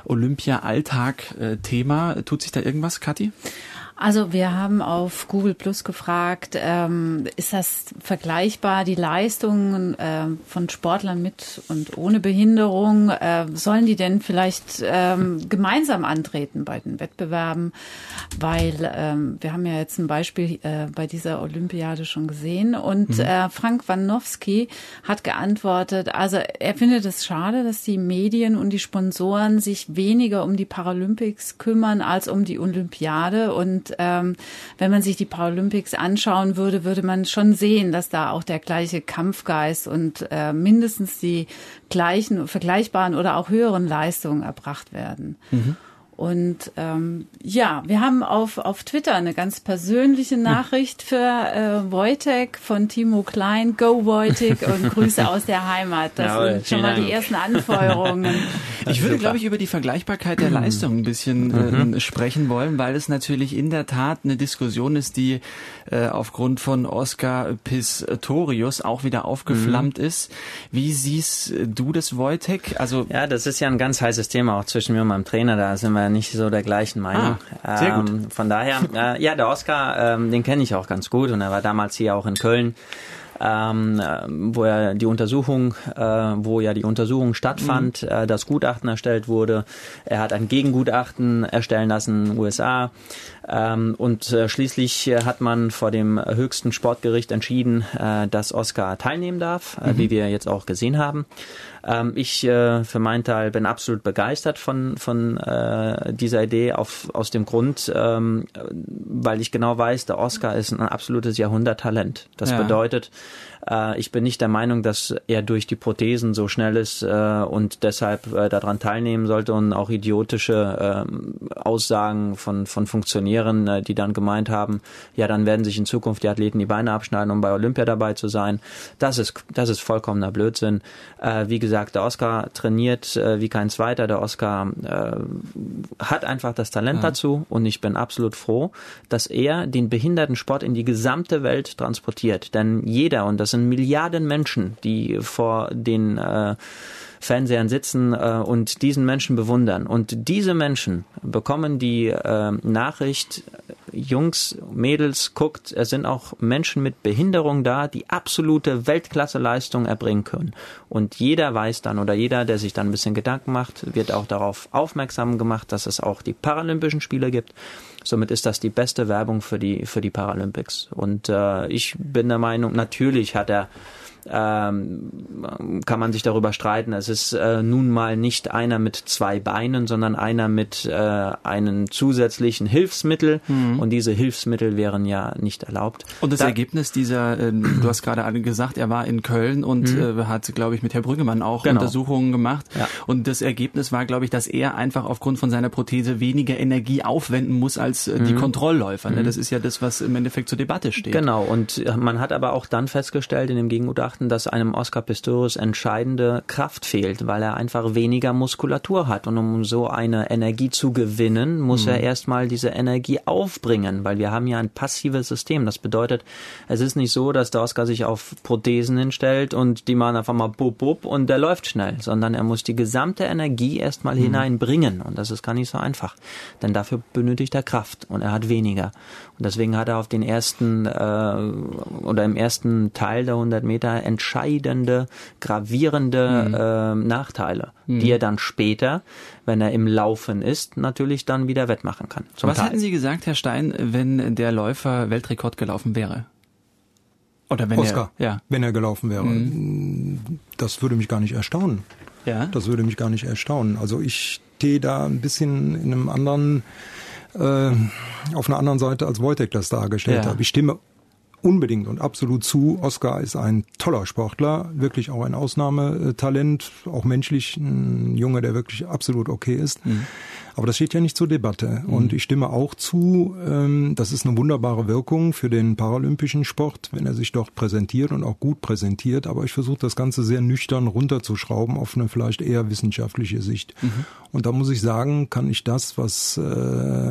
Olympia-Alltag-Thema. Tut sich da irgendwas, Kathi? Also wir haben auf Google Plus gefragt, ähm, ist das vergleichbar, die Leistungen äh, von Sportlern mit und ohne Behinderung? Äh, sollen die denn vielleicht ähm, gemeinsam antreten bei den Wettbewerben? Weil ähm, wir haben ja jetzt ein Beispiel äh, bei dieser Olympiade schon gesehen. Und mhm. äh, Frank Wanowski hat geantwortet, also er findet es schade, dass die Medien und die Sponsoren sich weniger um die Paralympics kümmern als um die Olympiade. Und Und ähm, wenn man sich die Paralympics anschauen würde, würde man schon sehen, dass da auch der gleiche Kampfgeist und äh, mindestens die gleichen, vergleichbaren oder auch höheren Leistungen erbracht werden. Mhm. Und ähm, ja, wir haben auf auf Twitter eine ganz persönliche Nachricht für äh, Wojtek von Timo Klein. Go Wojtek und Grüße aus der Heimat. Das ja, sind schon mal Dank. Die ersten Anfeuerungen. Ich würde, glaube ich, über die Vergleichbarkeit der Leistung ein bisschen äh, sprechen wollen, weil es natürlich in der Tat eine Diskussion ist, die äh, aufgrund von Oscar Pistorius auch wieder aufgeflammt mhm. ist. Wie siehst du das, Wojtek? Also ja, das ist ja ein ganz heißes Thema auch zwischen mir und meinem Trainer. Da sind wir nicht so der gleichen Meinung. Ah, sehr gut. Ähm, von daher, äh, ja, der Oscar, ähm, den kenne ich auch ganz gut und er war damals hier auch in Köln. Ähm, wo er die Untersuchung, äh, wo ja die Untersuchung stattfand, mhm. äh, das Gutachten erstellt wurde. Er hat ein Gegengutachten erstellen lassen in den U S A. Ähm, und äh, schließlich äh, hat man vor dem höchsten Sportgericht entschieden, äh, dass Oscar teilnehmen darf, äh, mhm. wie wir jetzt auch gesehen haben. Ähm, ich äh, für meinen Teil bin absolut begeistert von von äh, dieser Idee auf, aus dem Grund, ähm, weil ich genau weiß, der Oscar ist ein absolutes Jahrhunderttalent. Das ja. bedeutet, Äh, ich bin nicht der Meinung, dass er durch die Prothesen so schnell ist äh, und deshalb äh, daran teilnehmen sollte und auch idiotische äh, Aussagen von, von Funktionären, äh, die dann gemeint haben, ja, dann werden sich in Zukunft die Athleten die Beine abschneiden, um bei Olympia dabei zu sein. Das ist, das ist vollkommener Blödsinn. Äh, wie gesagt, der Oscar trainiert äh, wie kein Zweiter. Der Oscar äh, hat einfach das Talent ja. dazu und ich bin absolut froh, dass er den Behindertensport in die gesamte Welt transportiert. Denn jeder, und das sind Milliarden Menschen, die vor den äh, Fernsehern sitzen äh, und diesen Menschen bewundern. Und diese Menschen bekommen die äh, Nachricht, Jungs, Mädels, guckt, es sind auch Menschen mit Behinderung da, die absolute Weltklasse-Leistung erbringen können. Und jeder weiß dann, oder jeder, der sich dann ein bisschen Gedanken macht, wird auch darauf aufmerksam gemacht, dass es auch die Paralympischen Spiele gibt. Somit ist das die beste Werbung für die, für die Paralympics. Und äh, ich bin der Meinung, natürlich hat er Ähm, kann man sich darüber streiten. Es ist äh, nun mal nicht einer mit zwei Beinen, sondern einer mit äh, einem zusätzlichen Hilfsmittel mhm. und diese Hilfsmittel wären ja nicht erlaubt. Und das da, Ergebnis dieser, äh, du hast gerade gesagt, er war in Köln und mhm. äh, hat, glaube ich, mit Herrn Brüggemann auch genau. Untersuchungen gemacht ja. und das Ergebnis war, glaube ich, dass er einfach aufgrund von seiner Prothese weniger Energie aufwenden muss als äh, die mhm. Kontrollläufer. Ne? Das ist ja das, was im Endeffekt zur Debatte steht. Genau, und man hat aber auch dann festgestellt in dem Gegengutachten, dass einem Oscar Pistorius entscheidende Kraft fehlt, weil er einfach weniger Muskulatur hat. Und um so eine Energie zu gewinnen, muss mhm. er erstmal diese Energie aufbringen, weil wir haben ja ein passives System. Das bedeutet, es ist nicht so, dass der Oscar sich auf Prothesen hinstellt und die machen einfach mal bub, bub und der läuft schnell, sondern er muss die gesamte Energie erstmal mhm. hineinbringen. Und das ist gar nicht so einfach, denn dafür benötigt er Kraft und er hat weniger. Und deswegen hat er auf den ersten äh, oder im ersten Teil der hundert Meter entscheidende, gravierende mhm. äh, Nachteile, mhm. die er dann später, wenn er im Laufen ist, natürlich dann wieder wettmachen kann. Zum Was Teil. Hätten Sie gesagt, Herr Stein, wenn der Läufer Weltrekord gelaufen wäre? Oder wenn Oscar, er, ja. wenn er gelaufen wäre. Mhm. Das würde mich gar nicht erstaunen. Ja? Das würde mich gar nicht erstaunen. Also ich stehe da ein bisschen in einem anderen, äh, auf einer anderen Seite, als Wojtek das dargestellt ja. hat. Ich stimme unbedingt und absolut zu. Oscar ist ein toller Sportler, wirklich auch ein Ausnahmetalent, auch menschlich ein Junge, der wirklich absolut okay ist. Mhm. Aber das steht ja nicht zur Debatte. Mhm. Und ich stimme auch zu, ähm, das ist eine wunderbare Wirkung für den paralympischen Sport, wenn er sich dort präsentiert und auch gut präsentiert. Aber ich versuche das Ganze sehr nüchtern runterzuschrauben auf eine vielleicht eher wissenschaftliche Sicht. Mhm. Und da muss ich sagen, kann ich das, was äh,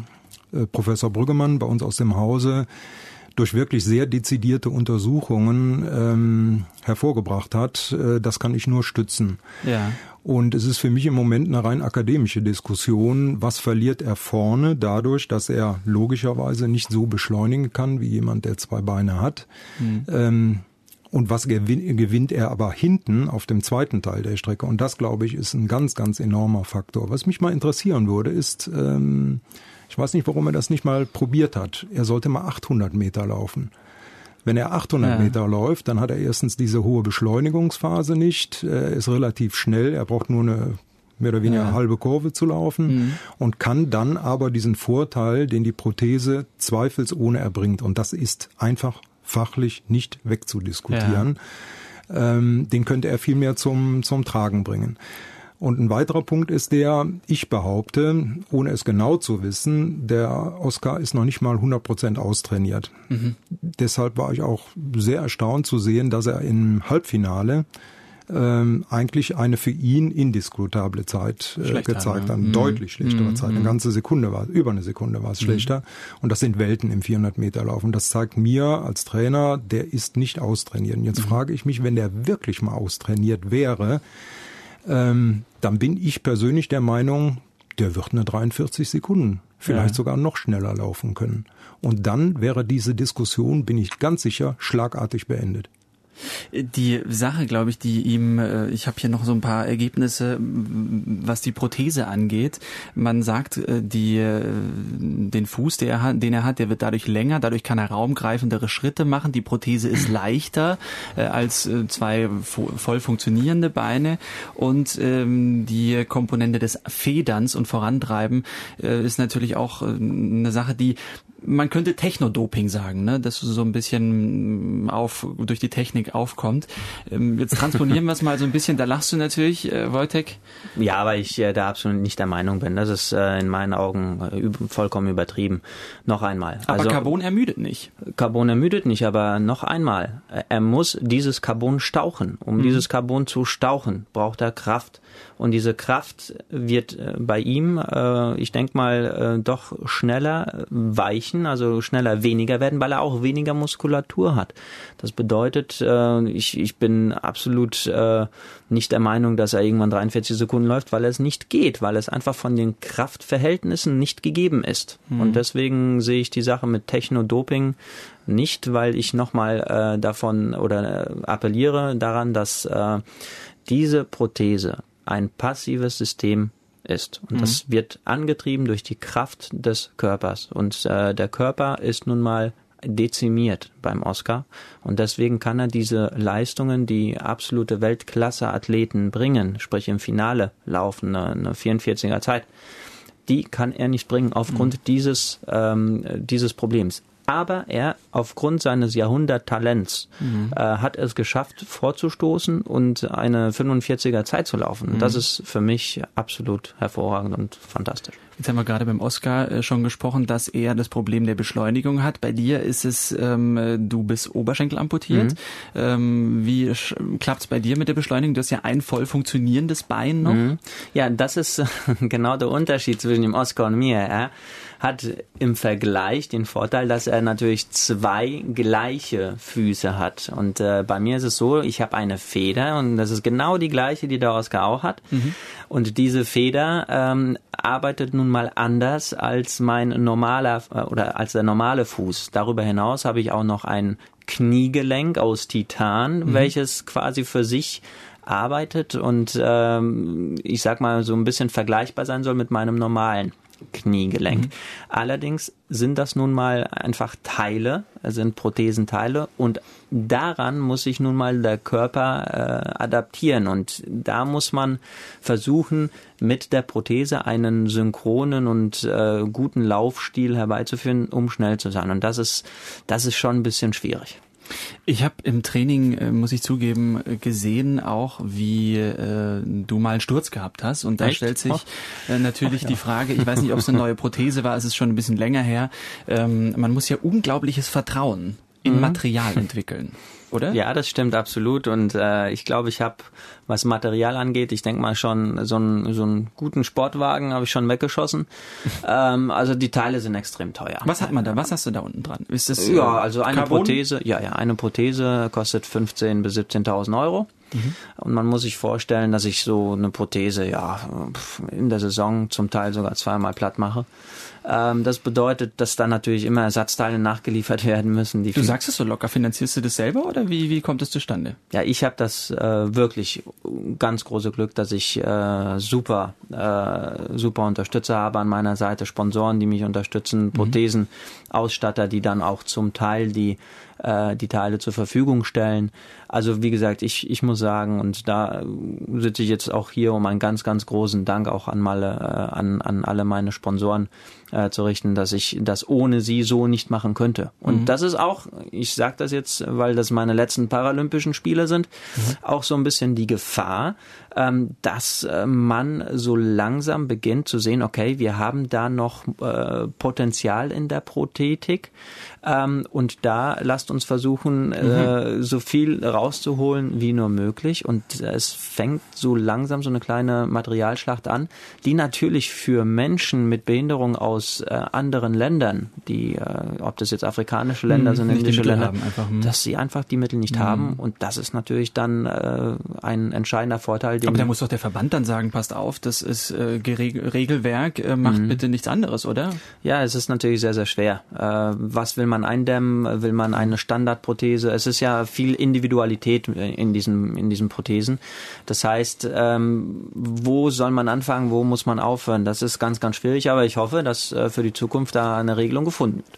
äh, Professor Brüggemann bei uns aus dem Hause durch wirklich sehr dezidierte Untersuchungen ähm, hervorgebracht hat, äh, das kann ich nur stützen. Ja. Und es ist für mich im Moment eine rein akademische Diskussion, was verliert er vorne dadurch, dass er logischerweise nicht so beschleunigen kann wie jemand, der zwei Beine hat. Mhm. Ähm, und was gewin- gewinnt er aber hinten auf dem zweiten Teil der Strecke. Und das, glaube ich, ist ein ganz, ganz enormer Faktor. Was mich mal interessieren würde, ist... Ähm, Ich weiß nicht, warum er das nicht mal probiert hat. Er sollte mal achthundert Meter laufen. Wenn er achthundert ja. Meter läuft, dann hat er erstens diese hohe Beschleunigungsphase nicht. Er ist relativ schnell. Er braucht nur eine mehr oder weniger ja. halbe Kurve zu laufen mhm. und kann dann aber diesen Vorteil, den die Prothese zweifelsohne erbringt, und das ist einfach fachlich nicht wegzudiskutieren, ja. ähm, den könnte er viel mehr zum, zum Tragen bringen. Und ein weiterer Punkt ist der, ich behaupte, ohne es genau zu wissen, der Oscar ist noch nicht mal hundert Prozent austrainiert. Mhm. Deshalb war ich auch sehr erstaunt zu sehen, dass er im Halbfinale ähm, eigentlich eine für ihn indiskutable Zeit äh, gezeigt hat. Eine mhm. deutlich schlechtere mhm. Zeit. Eine ganze Sekunde war, über eine Sekunde war es mhm. schlechter. Und das sind Welten im vierhundert Meter Lauf. Und das zeigt mir als Trainer, der ist nicht austrainiert. Und jetzt mhm. frage ich mich, wenn der wirklich mal austrainiert wäre, Ähm, dann bin ich persönlich der Meinung, der wird eine dreiundvierzig Sekunden, vielleicht ja. sogar noch schneller laufen können. Und dann wäre diese Diskussion, bin ich ganz sicher, schlagartig beendet. Die Sache, glaube ich, die ihm, ich habe hier noch so ein paar Ergebnisse, was die Prothese angeht. Man sagt, die, den Fuß, der er hat, den er hat, der wird dadurch länger, dadurch kann er raumgreifendere Schritte machen. Die Prothese ist leichter äh, als äh, zwei voll funktionierende Beine und ähm, die Komponente des Federns und Vorantreiben äh, ist natürlich auch äh, eine Sache, die man könnte Technodoping sagen, ne, dass so ein bisschen auf durch die Technik aufkommt. Jetzt transponieren wir es mal so ein bisschen, da lachst du natürlich, äh, Wojtek. Ja, aber ich äh, da absolut nicht der Meinung bin. Das ist äh, in meinen Augen äh, üb- vollkommen übertrieben. Noch einmal. Aber also, Carbon ermüdet nicht. Carbon ermüdet nicht, aber noch einmal. Er muss dieses Carbon stauchen. Um mhm. dieses Carbon zu stauchen, braucht er Kraft. Und diese Kraft wird äh, bei ihm, äh, ich denke mal, äh, doch schneller weichen, also schneller weniger werden, weil er auch weniger Muskulatur hat. Das bedeutet, äh, ich, ich bin absolut äh, nicht der Meinung, dass er irgendwann dreiundvierzig Sekunden läuft, weil es nicht geht, weil es einfach von den Kraftverhältnissen nicht gegeben ist. Mhm. Und deswegen sehe ich die Sache mit Technodoping nicht, weil ich nochmal äh, davon oder äh, appelliere daran, dass äh, diese Prothese ein passives System ist. Und mhm. das wird angetrieben durch die Kraft des Körpers. Und äh, der Körper ist nun mal dezimiert beim Oscar. Und deswegen kann er diese Leistungen, die absolute Weltklasse-Athleten bringen, sprich im Finale laufen, eine, eine vierundvierziger Zeit, die kann er nicht bringen aufgrund mhm. dieses, ähm, dieses Problems. Aber er, aufgrund seines Jahrhunderttalents, mhm. äh, hat es geschafft, vorzustoßen und eine fünfundvierziger Zeit zu laufen. Mhm. Das ist für mich absolut hervorragend und fantastisch. Jetzt haben wir gerade beim Oscar äh, schon gesprochen, dass er das Problem der Beschleunigung hat. Bei dir ist es, ähm, du bist Oberschenkel amputiert. Mhm. Ähm, wie sch- klappt's bei dir mit der Beschleunigung? Du hast ja ein voll funktionierendes Bein noch. Mhm. Ja, das ist genau der Unterschied zwischen dem Oscar und mir. Er hat im Vergleich den Vorteil, dass er natürlich zwei gleiche Füße hat. Und äh, bei mir ist es so, ich habe eine Feder und das ist genau die gleiche, die der Oscar auch hat. Mhm. Und diese Feder ähm, arbeitet nun mal anders als mein normaler äh, oder als der normale Fuß. Darüber hinaus habe ich auch noch ein Kniegelenk aus Titan, mhm. welches quasi für sich arbeitet und ähm, ich sag mal so ein bisschen vergleichbar sein soll mit meinem normalen Kniegelenk. Mhm. Allerdings sind das nun mal einfach Teile, sind Prothesenteile und daran muss sich nun mal der Körper äh, adaptieren und da muss man versuchen, mit der Prothese einen synchronen und äh, guten Laufstil herbeizuführen, um schnell zu sein. Und das ist, das ist schon ein bisschen schwierig. Ich habe im Training, äh, muss ich zugeben, gesehen auch, wie äh, du mal einen Sturz gehabt hast. Und da Echt? stellt sich äh, natürlich Ach, ja. die Frage, ich weiß nicht, ob es eine neue Prothese war, es ist schon ein bisschen länger her. Ähm, man muss ja unglaubliches Vertrauen in mhm. Material entwickeln, oder? Ja, das stimmt absolut. Und äh, ich glaube, ich habe, was Material angeht, ich denke mal schon, so einen, so einen guten Sportwagen habe ich schon weggeschossen. ähm, also die Teile sind extrem teuer. Was hat man da? Was hast du da unten dran? Ist das äh, ja, also eine Carbon? Prothese, ja, ja, eine Prothese kostet fünfzehntausend bis siebzehntausend Euro. Mhm. Und man muss sich vorstellen, dass ich so eine Prothese, ja, in der Saison zum Teil sogar zweimal platt mache. Das bedeutet, dass dann natürlich immer Ersatzteile nachgeliefert werden müssen. Die du sagst es so locker, finanzierst du das selber oder wie, wie kommt es zustande? Ja, ich habe das äh, wirklich ganz große Glück, dass ich äh, super, äh, super Unterstützer habe an meiner Seite, Sponsoren, die mich unterstützen, Prothesen, Ausstatter, die dann auch zum Teil die äh, die Teile zur Verfügung stellen. Also wie gesagt, ich ich muss sagen, und da sitze ich jetzt auch hier, um einen ganz, ganz großen Dank auch an alle, äh, an, an alle meine Sponsoren äh, zu richten, dass ich das ohne sie so nicht machen könnte. Und mhm. das ist auch, ich sage das jetzt, weil das meine letzten Paralympischen Spiele sind, mhm. auch so ein bisschen die Gefahr, ähm, dass äh, man so langsam beginnt zu sehen, okay, wir haben da noch äh, Potenzial in der Prothetik ähm, und da lasst uns versuchen, mhm. äh, so viel rauszuholen wie nur möglich. Und es fängt so langsam so eine kleine Materialschlacht an, die natürlich für Menschen mit Behinderung aus äh, anderen Ländern, die, äh, ob das jetzt afrikanische Länder mhm, sind, indische Länder, einfach, dass sie einfach die Mittel nicht mhm. haben. Und das ist natürlich dann äh, ein entscheidender Vorteil. Aber da muss doch der Verband dann sagen, passt auf, das ist äh, Gereg- Regelwerk, äh, macht mhm. bitte nichts anderes, oder? Ja, es ist natürlich sehr, sehr schwer. Äh, was will man eindämmen? Will man eine Standardprothese? Es ist ja viel Individualität in diesen, in diesen Prothesen. Das heißt, ähm, wo soll man anfangen, wo muss man aufhören? Das ist ganz, ganz schwierig, aber ich hoffe, dass äh, für die Zukunft da eine Regelung gefunden wird.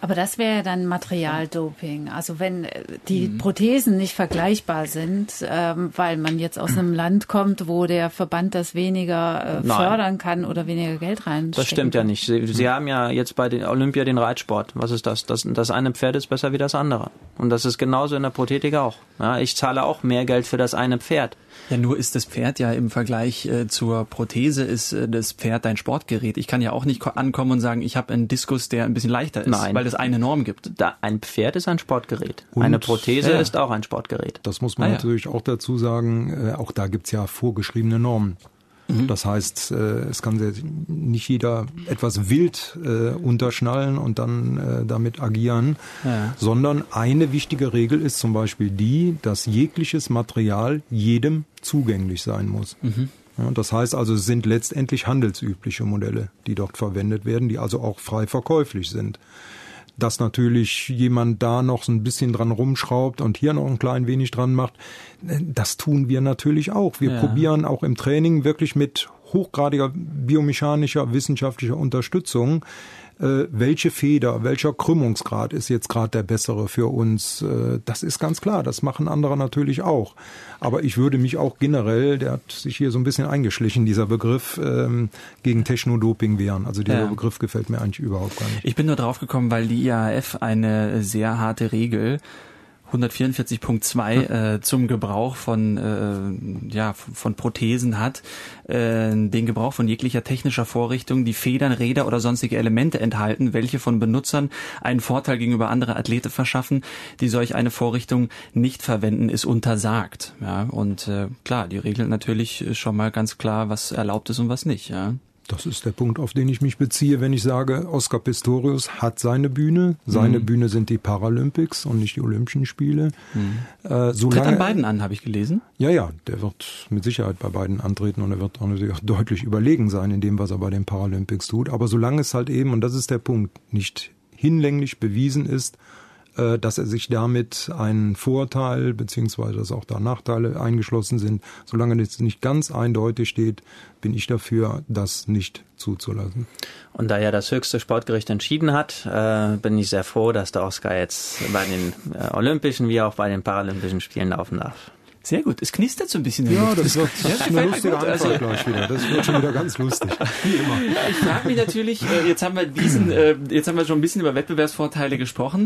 Aber das wäre ja dann Materialdoping. Also wenn die mhm. Prothesen nicht vergleichbar sind, ähm, weil man jetzt aus einem Land kommt, wo der Verband das weniger äh, fördern kann oder weniger Geld reinstecken. Das stimmt ja nicht. Sie, Sie haben ja jetzt bei den Olympia den Reitsport. Was ist das? das? Das eine Pferd ist besser wie das andere. Und das ist genauso in der Prothetik auch. Ja, ich zahle auch mehr Geld für das eine Pferd. Ja, nur ist das Pferd ja im Vergleich äh, zur Prothese ist äh, das Pferd dein Sportgerät. Ich kann ja auch nicht ko- ankommen und sagen, ich habe einen Diskus, der ein bisschen leichter ist, Nein. weil es eine Norm gibt. Da, ein Pferd ist ein Sportgerät. Und eine Prothese ja. ist auch ein Sportgerät. Das muss man ah, natürlich ja. auch dazu sagen. Äh, auch da gibt's ja vorgeschriebene Normen. Mhm. Das heißt, äh, es kann nicht jeder etwas wild äh, unterschnallen und dann äh, damit agieren, ja. sondern eine wichtige Regel ist zum Beispiel die, dass jegliches Material jedem zugänglich sein muss. Mhm. Ja, das heißt also, es sind letztendlich handelsübliche Modelle, die dort verwendet werden, die also auch frei verkäuflich sind. Dass natürlich jemand da noch so ein bisschen dran rumschraubt und hier noch ein klein wenig dran macht, das tun wir natürlich auch. Wir ja. probieren auch im Training wirklich mit hochgradiger biomechanischer, wissenschaftlicher Unterstützung, äh, welche Feder, welcher Krümmungsgrad ist jetzt gerade der bessere für uns. Äh, das ist ganz klar, das machen andere natürlich auch. Aber ich würde mich auch generell, der hat sich hier so ein bisschen eingeschlichen, dieser Begriff, ähm, gegen Technodoping wehren. Also dieser ja. Begriff gefällt mir eigentlich überhaupt gar nicht. Ich bin nur drauf gekommen, weil die I A A F eine sehr harte Regel hundertvierundvierzig Punkt zwei äh, zum Gebrauch von äh, ja von Prothesen hat, äh, den Gebrauch von jeglicher technischer Vorrichtung, die Federn, Räder oder sonstige Elemente enthalten, welche von Benutzern einen Vorteil gegenüber anderen Athleten verschaffen, die solch eine Vorrichtung nicht verwenden, ist untersagt. Ja, und äh, klar, die regelt natürlich schon mal ganz klar, was erlaubt ist und was nicht. Ja. Das ist der Punkt, auf den ich mich beziehe, wenn ich sage, Oscar Pistorius hat seine Bühne. Seine mhm. Bühne sind die Paralympics und nicht die Olympischen Spiele. Mhm. Äh, solange, Tritt an beiden an, habe ich gelesen. Ja, ja, der wird mit Sicherheit bei beiden antreten und er wird auch natürlich auch deutlich überlegen sein in dem, was er bei den Paralympics tut. Aber solange es halt eben, und das ist der Punkt, nicht hinlänglich bewiesen ist, dass er sich damit einen Vorteil, beziehungsweise dass auch da Nachteile eingeschlossen sind. Solange das nicht ganz eindeutig steht, bin ich dafür, das nicht zuzulassen. Und da ja das höchste Sportgericht entschieden hat, äh, bin ich sehr froh, dass der Oscar jetzt bei den äh, Olympischen wie auch bei den Paralympischen Spielen laufen darf. Sehr gut. Es knistert so ein bisschen. Ja, das wird ja, eine lustige Antwort also, gleich wieder. Das wird schon wieder ganz lustig. Wie immer. Ich frage mich natürlich, äh, jetzt haben wir diesen, äh, jetzt haben wir schon ein bisschen über Wettbewerbsvorteile gesprochen.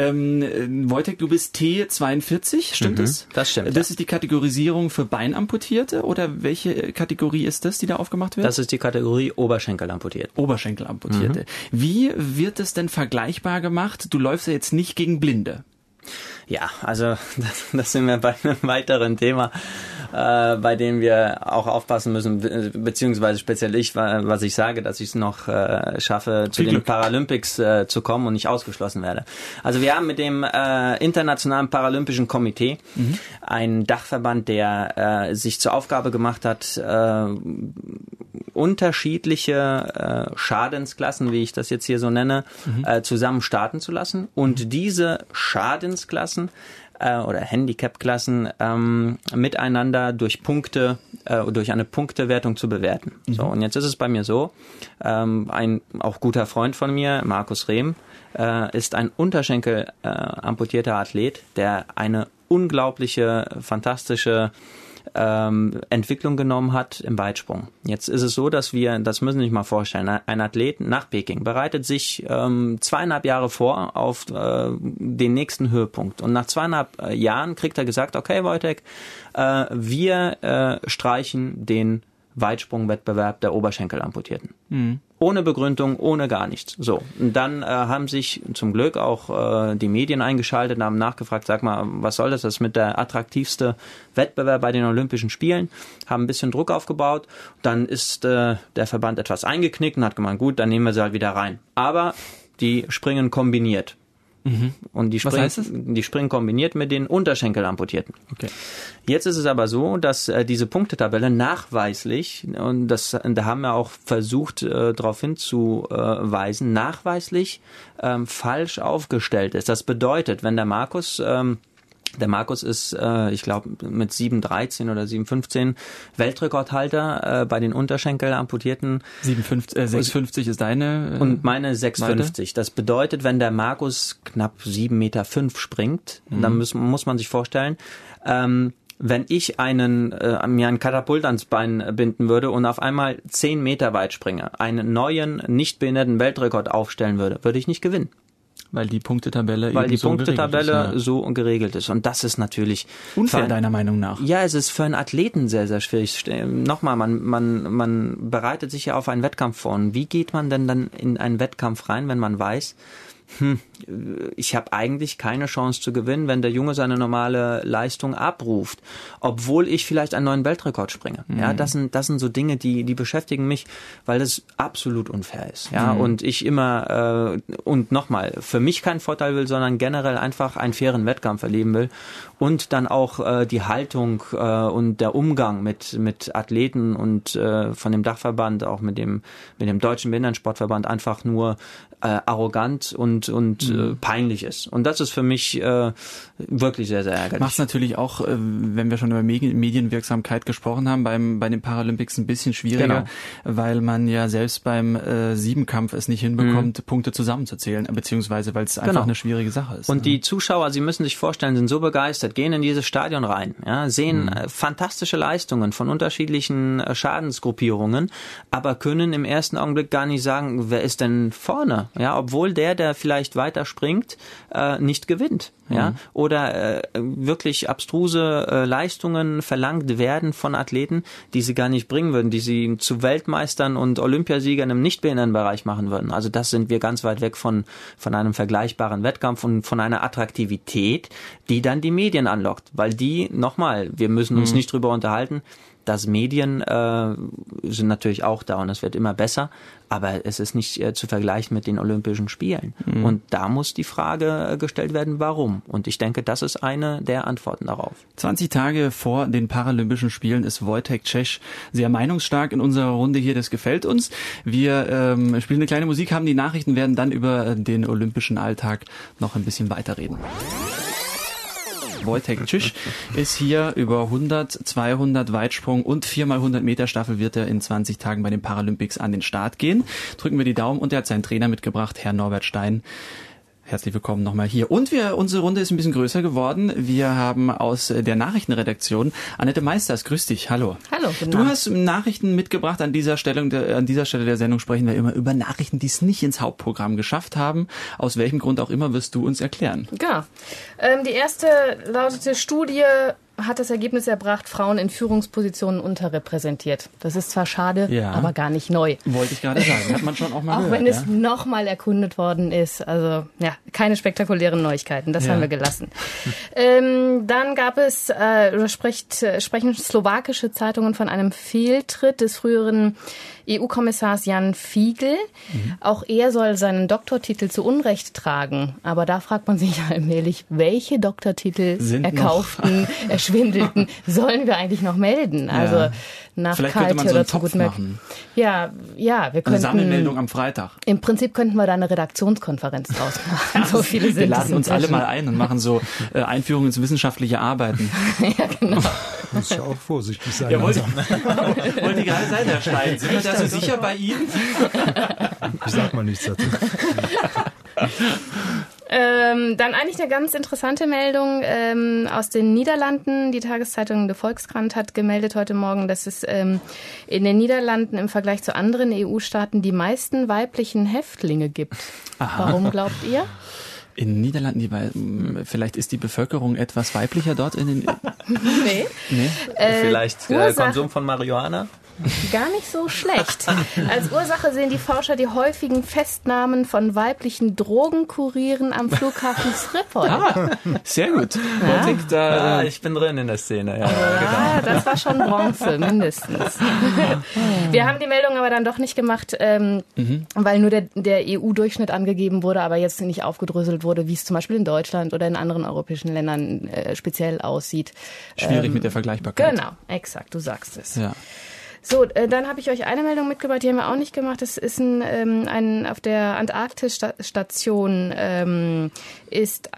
Ähm, Wojtek, du bist T zweiundvierzig, stimmt mhm, das? Das stimmt. Das ist die Kategorisierung für Beinamputierte oder welche Kategorie ist das, die da aufgemacht wird? Das ist die Kategorie Oberschenkelamputierte. Oberschenkelamputierte. Mhm. Wie wird es denn vergleichbar gemacht? Du läufst ja jetzt nicht gegen Blinde. Ja, also das, das sind wir bei einem weiteren Thema, äh, bei dem wir auch aufpassen müssen, be- beziehungsweise speziell ich, was ich sage, dass ich es noch äh, schaffe, zu den Paralympics äh, zu kommen und nicht ausgeschlossen werde. Also wir haben mit dem äh, Internationalen Paralympischen Komitee mhm. einen Dachverband, der äh, sich zur Aufgabe gemacht hat, äh, unterschiedliche äh, Schadensklassen, wie ich das jetzt hier so nenne, mhm. äh, zusammen starten zu lassen und mhm. diese Schadensklassen äh, oder Handicap-Klassen ähm, miteinander durch Punkte, äh, durch eine Punktewertung zu bewerten. Mhm. So, und jetzt ist es bei mir so, ähm, ein auch guter Freund von mir, Markus Rehm, äh, ist ein Unterschenkel äh, amputierter Athlet, der eine unglaubliche, fantastische Ähm, Entwicklung genommen hat im Weitsprung. Jetzt ist es so, dass wir, das müssen Sie sich mal vorstellen, ein Athlet nach Peking bereitet sich ähm, zweieinhalb Jahre vor auf äh, den nächsten Höhepunkt. Und nach zweieinhalb äh, Jahren kriegt er gesagt, okay, Wojtek, äh, wir äh, streichen den Weitsprungwettbewerb der Oberschenkelamputierten. Mhm. Ohne Begründung, ohne gar nichts. So, und dann äh, haben sich zum Glück auch äh, die Medien eingeschaltet und haben nachgefragt, sag mal, was soll das? Das ist mit der attraktivste Wettbewerb bei den Olympischen Spielen. Haben ein bisschen Druck aufgebaut. Dann ist äh, der Verband etwas eingeknickt und hat gemeint, gut, dann nehmen wir sie halt wieder rein. Aber die springen kombiniert. Mhm. Und die springen, Was heißt das? Die springen kombiniert mit den Unterschenkelamputierten. Okay. Jetzt ist es aber so, dass äh, diese Punktetabelle nachweislich, und das, da haben wir auch versucht, äh, darauf hinzuweisen, nachweislich ähm, falsch aufgestellt ist. Das bedeutet, wenn der Markus ähm, Der Markus ist, äh, ich glaube, mit sieben dreizehn oder sieben fünfzehn Weltrekordhalter äh, bei den Unterschenkel-Amputierten. sechs fünfzig ist deine? Äh, und meine sechs fünfzig. Das bedeutet, wenn der Markus knapp sieben Meter fünf springt, mhm. dann muss, muss man sich vorstellen, ähm, wenn ich einen äh, mir einen Katapult ans Bein binden würde und auf einmal zehn Meter weit springe, einen neuen, nicht behinderten Weltrekord aufstellen würde, würde ich nicht gewinnen. Weil die Punktetabelle Weil eben die so Punktetabelle geregelt ist, ja. so geregelt ist. Und das ist natürlich unfair, ein, deiner Meinung nach. Ja, es ist für einen Athleten sehr, sehr schwierig. Nochmal, man, man, man bereitet sich ja auf einen Wettkampf vor. Und wie geht man denn dann in einen Wettkampf rein, wenn man weiß, hm, ich habe eigentlich keine Chance zu gewinnen, wenn der Junge seine normale Leistung abruft, obwohl ich vielleicht einen neuen Weltrekord springe. Mhm. Ja, das sind das sind so Dinge, die die beschäftigen mich, weil das absolut unfair ist. Ja, mhm. und ich immer äh, und nochmal für mich keinen Vorteil will, sondern generell einfach einen fairen Wettkampf erleben will und dann auch äh, die Haltung äh, und der Umgang mit mit Athleten und äh, von dem Dachverband, auch mit dem mit dem Deutschen Behindertensportverband einfach nur äh, arrogant und und mhm. äh, peinlich ist. Und das ist für mich äh, wirklich sehr, sehr ärgerlich. Macht es natürlich auch, äh, wenn wir schon über Medien- Medienwirksamkeit gesprochen haben, beim bei den Paralympics ein bisschen schwieriger, genau. weil man ja selbst beim äh, Siebenkampf es nicht hinbekommt, mhm. Punkte zusammenzuzählen, beziehungsweise weil es einfach genau. eine schwierige Sache ist. Und ne? die Zuschauer, Sie müssen sich vorstellen, sind so begeistert, gehen in dieses Stadion rein, ja, sehen mhm. äh, fantastische Leistungen von unterschiedlichen äh, Schadensgruppierungen, aber können im ersten Augenblick gar nicht sagen, wer ist denn vorne, ja, obwohl der, der vielleicht weiter springt, äh, nicht gewinnt. Ja, mhm. oder äh, wirklich abstruse äh, Leistungen verlangt werden von Athleten, die sie gar nicht bringen würden, die sie zu Weltmeistern und Olympiasiegern im Nichtbehindertenbereich machen würden. Also das sind wir ganz weit weg von von einem vergleichbaren Wettkampf und von einer Attraktivität, die dann die Medien anlockt, weil die, nochmal, wir müssen uns mhm. nicht drüber unterhalten, dass Medien äh, sind natürlich auch da und es wird immer besser, aber es ist nicht äh, zu vergleichen mit den Olympischen Spielen. Mhm. Und da muss die Frage äh, gestellt werden, warum? Und ich denke, das ist eine der Antworten darauf. zwanzig Tage vor den Paralympischen Spielen ist Wojtek Cech sehr meinungsstark in unserer Runde hier. Das gefällt uns. Wir ähm, spielen eine kleine Musik, haben die Nachrichten, werden dann über den olympischen Alltag noch ein bisschen weiterreden. Wojtek Cech ist hier über hundert, zweihundert Weitsprung und vier mal hundert Meter Staffel wird er in zwanzig Tagen bei den Paralympics an den Start gehen. Drücken wir die Daumen und er hat seinen Trainer mitgebracht, Herr Norbert Stein. Herzlich willkommen nochmal hier. Und wir, unsere Runde ist ein bisschen größer geworden. Wir haben aus der Nachrichtenredaktion Annette Meisters. Grüß dich. Hallo. Hallo. Du hast Nachrichten mitgebracht. An dieser Stelle, an dieser Stelle der Sendung sprechen wir immer über Nachrichten, die es nicht ins Hauptprogramm geschafft haben. Aus welchem Grund auch immer wirst du uns erklären. Ja. Ähm, die erste lautete Studie hat das Ergebnis erbracht, Frauen in Führungspositionen unterrepräsentiert. Das ist zwar schade, ja. aber gar nicht neu. Wollte ich gerade sagen, hat man schon auch mal auch gehört. Auch wenn ja? es nochmal erkundet worden ist. Also ja, keine spektakulären Neuigkeiten, das ja. haben wir gelassen. ähm, dann gab es, äh, oder spricht, sprechen slowakische Zeitungen von einem Fehltritt des früheren E U-Kommissars Jan Fiegel. Mhm. Auch er soll seinen Doktortitel zu Unrecht tragen. Aber da fragt man sich allmählich, welche Doktortitel Sind erkauften, erschwindelten, sollen wir eigentlich noch melden? Ja. Also nach Vielleicht könnte man so einen Topf machen. Ja, ja, wir könnten... Eine Sammelmeldung am Freitag. Im Prinzip könnten wir da eine Redaktionskonferenz draus machen. So viele sind wir laden uns inzwischen. alle mal ein und machen so äh, Einführungen ins wissenschaftliche Arbeiten. Ja, genau. Muss ich auch vorsichtig sein. Ja, wollte, wollte ich gerade sein, Herr Stein. Sind wir da so sicher bei Ihnen? Ich sag mal nichts dazu. Ähm, dann eigentlich eine ganz interessante Meldung ähm, aus den Niederlanden. Die Tageszeitung De Volkskrant hat gemeldet heute Morgen, dass es ähm, in den Niederlanden im Vergleich zu anderen E U-Staaten die meisten weiblichen Häftlinge gibt. Aha. Warum glaubt ihr? In den Niederlanden, die, vielleicht ist die Bevölkerung etwas weiblicher dort in den... nee. nee? Äh, vielleicht äh, Konsum von Marihuana? Gar nicht so schlecht. Als Ursache sehen die Forscher die häufigen Festnahmen von weiblichen Drogenkurieren am Flughafen Schiphol. Ah, sehr gut. Ja. Ich, da, ah, ich bin drin in der Szene. Ja, ja, genau. Das war schon Bronze, mindestens. Wir haben die Meldung aber dann doch nicht gemacht, ähm, mhm. weil nur der, der E U-Durchschnitt angegeben wurde, aber jetzt nicht aufgedröselt wurde, wie es zum Beispiel in Deutschland oder in anderen europäischen Ländern äh, speziell aussieht. Schwierig ähm, mit der Vergleichbarkeit. Genau, exakt, du sagst es. Ja. So, äh, dann habe ich euch eine Meldung mitgebracht, die haben wir auch nicht gemacht. Das ist ein, ähm, ein auf der Antarktis-Station ähm, ist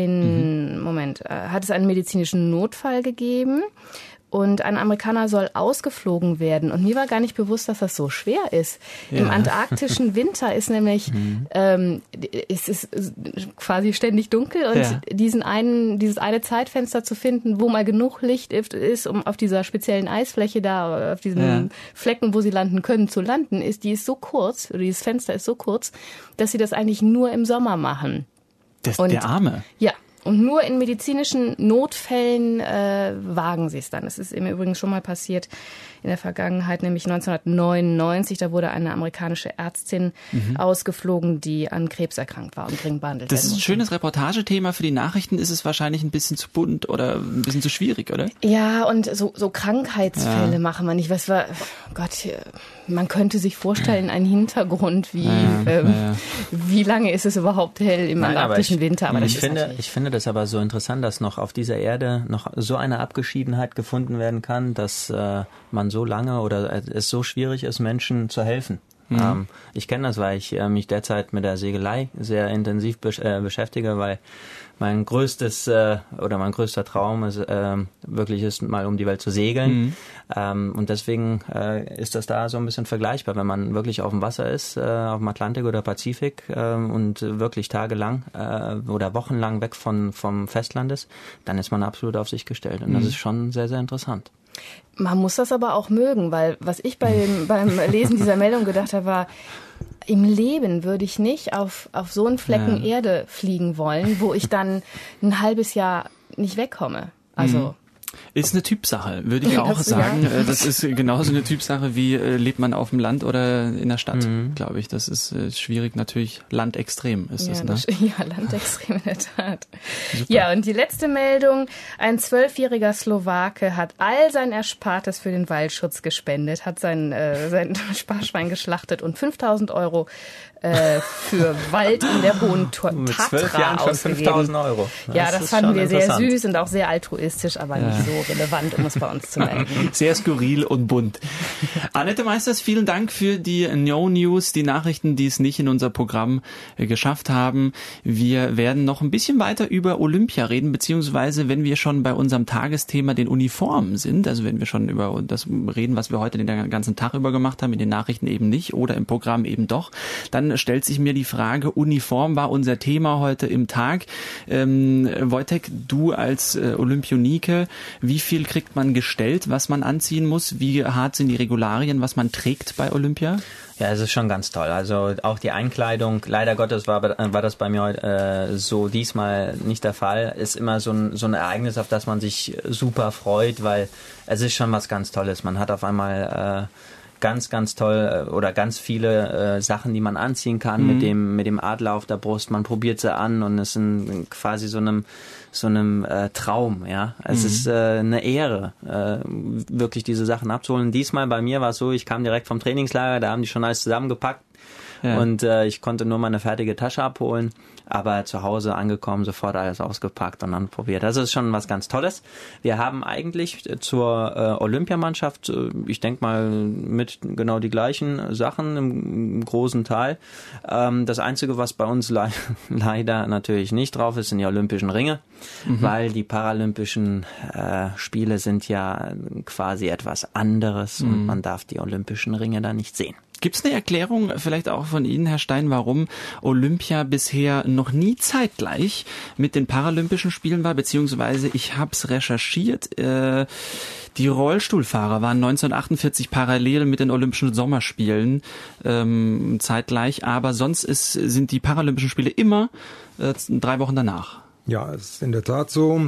ein, mhm. Moment, äh, hat es einen medizinischen Notfall gegeben. Und ein Amerikaner soll ausgeflogen werden. Und mir war gar nicht bewusst, dass das so schwer ist. Ja. Im antarktischen Winter ist nämlich, mhm. ähm, es ist quasi ständig dunkel. Und ja. diesen einen, dieses eine Zeitfenster zu finden, wo mal genug Licht ist, um auf dieser speziellen Eisfläche da, auf diesem ja. Flecken, wo sie landen können, zu landen, ist, die ist so kurz, oder dieses Fenster ist so kurz, dass sie das eigentlich nur im Sommer machen. Das, und, der Arme. Ja. Und nur in medizinischen Notfällen äh, wagen sie es dann. Es ist im Übrigen schon mal passiert in der Vergangenheit, nämlich neunzehnhundertneunundneunzig. Da wurde eine amerikanische Ärztin mhm. ausgeflogen, die an Krebs erkrankt war und dringend behandelt werden musste. Das ist ein schönes Reportagethema. Für die Nachrichten ist es wahrscheinlich ein bisschen zu bunt oder ein bisschen zu schwierig, oder? Ja, und so, so Krankheitsfälle ja. machen wir nicht. Was war, oh Gott, man könnte sich vorstellen, einen Hintergrund, wie, ja, ähm, ja. wie lange ist es überhaupt hell im Nein, antarktischen aber ich, Winter. Aber ich, finde, ich finde das aber so interessant, dass noch auf dieser Erde noch so eine Abgeschiedenheit gefunden werden kann, dass äh, man so lange oder es so schwierig ist, Menschen zu helfen. Mhm. Ähm, ich kenne das, weil ich äh, mich derzeit mit der Segelei sehr intensiv besch- äh, beschäftige, weil mein größtes äh, oder mein größter Traum ist äh, wirklich ist, mal um die Welt zu segeln. Mhm. Ähm, und deswegen äh, ist das da so ein bisschen vergleichbar, wenn man wirklich auf dem Wasser ist, äh, auf dem Atlantik oder Pazifik äh, und wirklich tagelang äh, oder wochenlang weg von vom Festland ist, dann ist man absolut auf sich gestellt. Und mhm. das ist schon sehr, sehr interessant. Man muss das aber auch mögen, weil was ich bei dem, beim Lesen dieser Meldung gedacht habe, war, im Leben würde ich nicht auf, auf so einen Flecken ja. Erde fliegen wollen, wo ich dann ein halbes Jahr nicht wegkomme. Also mhm. Ist eine Typsache, würde ich auch das, sagen. Ja. Das ist genauso eine Typsache wie äh, lebt man auf dem Land oder in der Stadt, mhm. glaube ich. Das ist äh, schwierig. Natürlich landextrem ist ja, das, ne? Das, ja, landextrem in der Tat. Super. Ja, und die letzte Meldung. Ein zwölfjähriger Slowake hat all sein Erspartes für den Waldschutz gespendet, hat sein, äh, sein Sparschwein geschlachtet und fünftausend Euro äh, für Wald in der Hohen Tatra Mit zwölf Jahren schon fünftausend Euro. Das ja, das fanden wir sehr süß und auch sehr altruistisch, aber ja. nicht so relevant, um es bei uns zu melden. Sehr skurril und bunt. Annette Meisters, vielen Dank für die No News, die Nachrichten, die es nicht in unser Programm äh, geschafft haben. Wir werden noch ein bisschen weiter über Olympia reden, beziehungsweise wenn wir schon bei unserem Tagesthema den Uniformen sind, also wenn wir schon über das reden, was wir heute den ganzen Tag über gemacht haben, in den Nachrichten eben nicht oder im Programm eben doch, dann stellt sich mir die Frage, Uniform war unser Thema heute im Tag. Ähm, Wojtek, du als äh, Olympionike, wie viel kriegt man gestellt, was man anziehen muss? Wie hart sind die Regularien, was man trägt bei Olympia? Ja, es ist schon ganz toll. Also auch die Einkleidung, leider Gottes war, war das bei mir äh, so diesmal nicht der Fall, ist immer so ein, so ein Ereignis, auf das man sich super freut, weil es ist schon was ganz Tolles. Man hat auf einmal äh, ganz, ganz toll oder ganz viele äh, Sachen, die man anziehen kann, mhm. mit dem mit dem Adler auf der Brust. Man probiert sie an und es ist quasi so einem so einem äh, Traum, ja. Es mhm. ist äh, eine Ehre, äh, wirklich diese Sachen abzuholen. Diesmal bei mir war es so, ich kam direkt vom Trainingslager, da haben die schon alles zusammengepackt. Ja. Und äh, ich konnte nur meine fertige Tasche abholen, aber zu Hause angekommen, sofort alles ausgepackt und dann probiert. Das ist schon was ganz Tolles. Wir haben eigentlich zur äh, Olympiamannschaft, äh, ich denke mal, mit genau die gleichen Sachen im, im großen Teil. Ähm, das Einzige, was bei uns le- leider natürlich nicht drauf ist, sind die Olympischen Ringe, mhm. weil die Paralympischen äh, Spiele sind ja quasi etwas anderes mhm. und man darf die Olympischen Ringe da nicht sehen. Gibt es eine Erklärung, vielleicht auch von Ihnen, Herr Stein, warum Olympia bisher noch nie zeitgleich mit den Paralympischen Spielen war? Beziehungsweise, ich habe es recherchiert, äh, die Rollstuhlfahrer waren neunzehnhundertachtundvierzig parallel mit den Olympischen Sommerspielen ähm, zeitgleich, aber sonst ist, sind die Paralympischen Spiele immer äh, drei Wochen danach. Ja, es ist in der Tat so.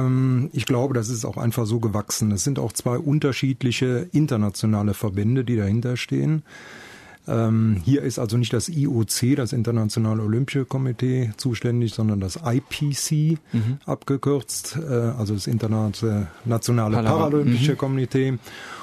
Ich glaube, das ist auch einfach so gewachsen. Es sind auch zwei unterschiedliche internationale Verbände, die dahinter stehen. Hier ist also nicht das I O C, das Internationale Olympische Komitee, zuständig, sondern das I P C mhm. abgekürzt, also das Internationale Paralympische mhm. Komitee.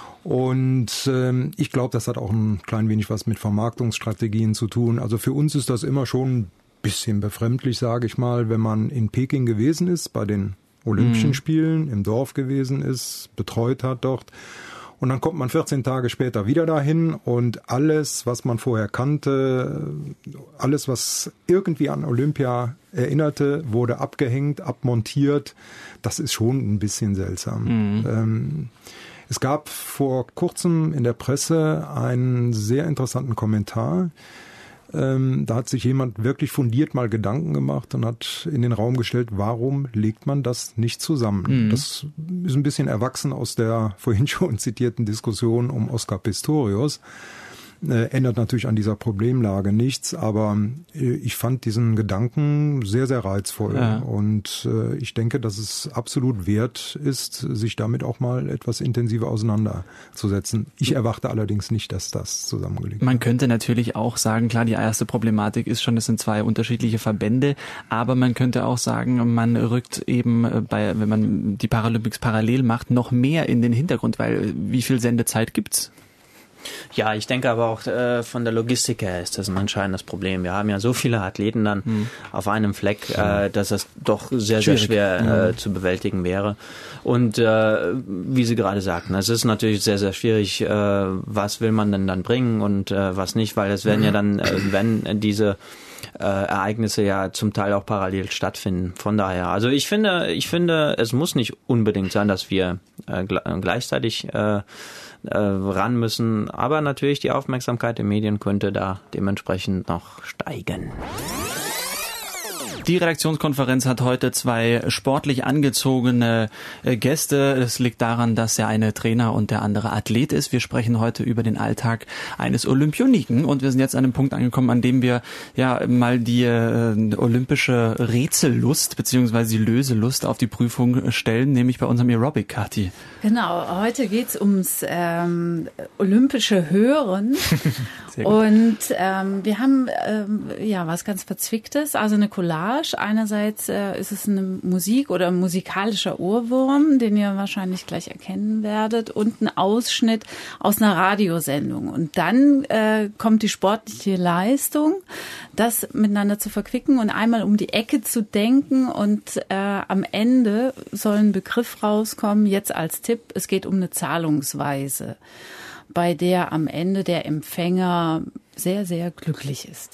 Und ähm, ich glaube, das hat auch ein klein wenig was mit Vermarktungsstrategien zu tun. Also für uns ist das immer schon bisschen befremdlich, sage ich mal, wenn man in Peking gewesen ist, bei den Olympischen mhm. Spielen, im Dorf gewesen ist, betreut hat dort Und dann kommt man vierzehn Tage später wieder dahin und alles, was man vorher kannte, alles, was irgendwie an Olympia erinnerte, wurde abgehängt, abmontiert. Das ist schon ein bisschen seltsam. Mhm. Ähm, es gab vor kurzem in der Presse einen sehr interessanten Kommentar. Ähm, da hat sich jemand wirklich fundiert mal Gedanken gemacht und hat in den Raum gestellt, warum legt man das nicht zusammen? Mhm. Das ist ein bisschen erwachsen aus der vorhin schon zitierten Diskussion um Oscar Pistorius. Äh, ändert natürlich an dieser Problemlage nichts, aber äh, ich fand diesen Gedanken sehr, sehr reizvoll. Ja. Und äh, ich denke, dass es absolut wert ist, sich damit auch mal etwas intensiver auseinanderzusetzen. Ich erwarte allerdings nicht, dass das zusammengelegt wird. Man könnte natürlich auch sagen, klar, die erste Problematik ist schon, es sind zwei unterschiedliche Verbände, aber man könnte auch sagen, man rückt eben bei, wenn man die Paralympics parallel macht, noch mehr in den Hintergrund, weil wie viel Sendezeit gibt's? Ja, ich denke aber auch äh, von der Logistik her ist das ein entscheidendes Problem. Wir haben ja so viele Athleten dann hm. auf einem Fleck, äh, dass das doch sehr, Schwierig. sehr schwer äh, zu bewältigen wäre. Und äh, wie Sie gerade sagten, es ist natürlich sehr, sehr schwierig, äh, was will man denn dann bringen und äh, was nicht, weil es werden ja dann, äh, wenn diese äh, Ereignisse ja zum Teil auch parallel stattfinden. Von daher, also ich finde, ich finde, es muss nicht unbedingt sein, dass wir äh, gleichzeitig äh, Äh, ran müssen. Aber natürlich die Aufmerksamkeit der Medien könnte da dementsprechend noch steigen. Die Redaktionskonferenz hat heute zwei sportlich angezogene Gäste. Es liegt daran, dass der eine Trainer und der andere Athlet ist. Wir sprechen heute über den Alltag eines Olympioniken und wir sind jetzt an einem Punkt angekommen, an dem wir ja mal die äh, olympische Rätsellust bzw. die Löselust auf die Prüfung stellen, nämlich bei unserem Aerobic, Kathi. Genau, heute geht's ums ähm, olympische Hören und ähm, wir haben ähm, ja was ganz Verzwicktes, also eine Collage. Einerseits äh, ist es eine Musik oder ein musikalischer Ohrwurm, den ihr wahrscheinlich gleich erkennen werdet, und ein Ausschnitt aus einer Radiosendung. Und dann äh, kommt die sportliche Leistung, das miteinander zu verquicken und einmal um die Ecke zu denken. Und äh, am Ende soll ein Begriff rauskommen, jetzt als Tipp, es geht um eine Zahlungsweise, bei der am Ende der Empfänger sehr, sehr glücklich ist.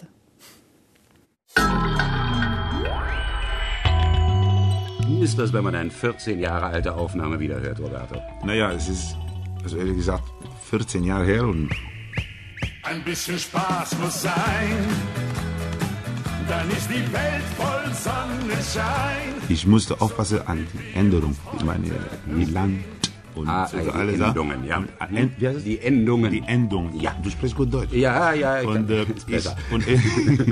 Wie ist das, wenn man eine vierzehn Jahre alte Aufnahme wiederhört, Roberto? Naja, es ist, also ehrlich gesagt, vierzehn Jahre her und... Ein bisschen Spaß muss sein, dann ist die Welt voll Sonnenschein. Ich musste aufpassen an die Änderung. Ich meine, wie lang und ah, also die alle Endungen, Sachen. ja. End, wie heißt es? Die Endungen. Die Endungen. Ja, du sprichst gut Deutsch. Ja, ja, ich und, kann, äh, ist und Die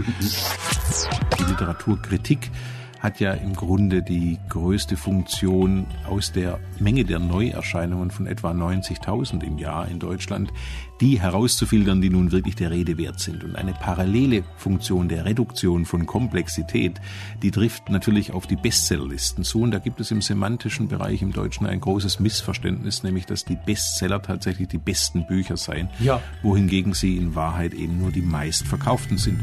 Literaturkritik hat ja im Grunde die größte Funktion, aus der Menge der Neuerscheinungen von etwa neunzigtausend im Jahr in Deutschland, die herauszufiltern, die nun wirklich der Rede wert sind. Und eine parallele Funktion der Reduktion von Komplexität, die trifft natürlich auf die Bestsellerlisten zu. Und da gibt es im semantischen Bereich im Deutschen ein großes Missverständnis, nämlich dass die Bestseller tatsächlich die besten Bücher seien, ja. wohingegen sie in Wahrheit eben nur die meistverkauften sind.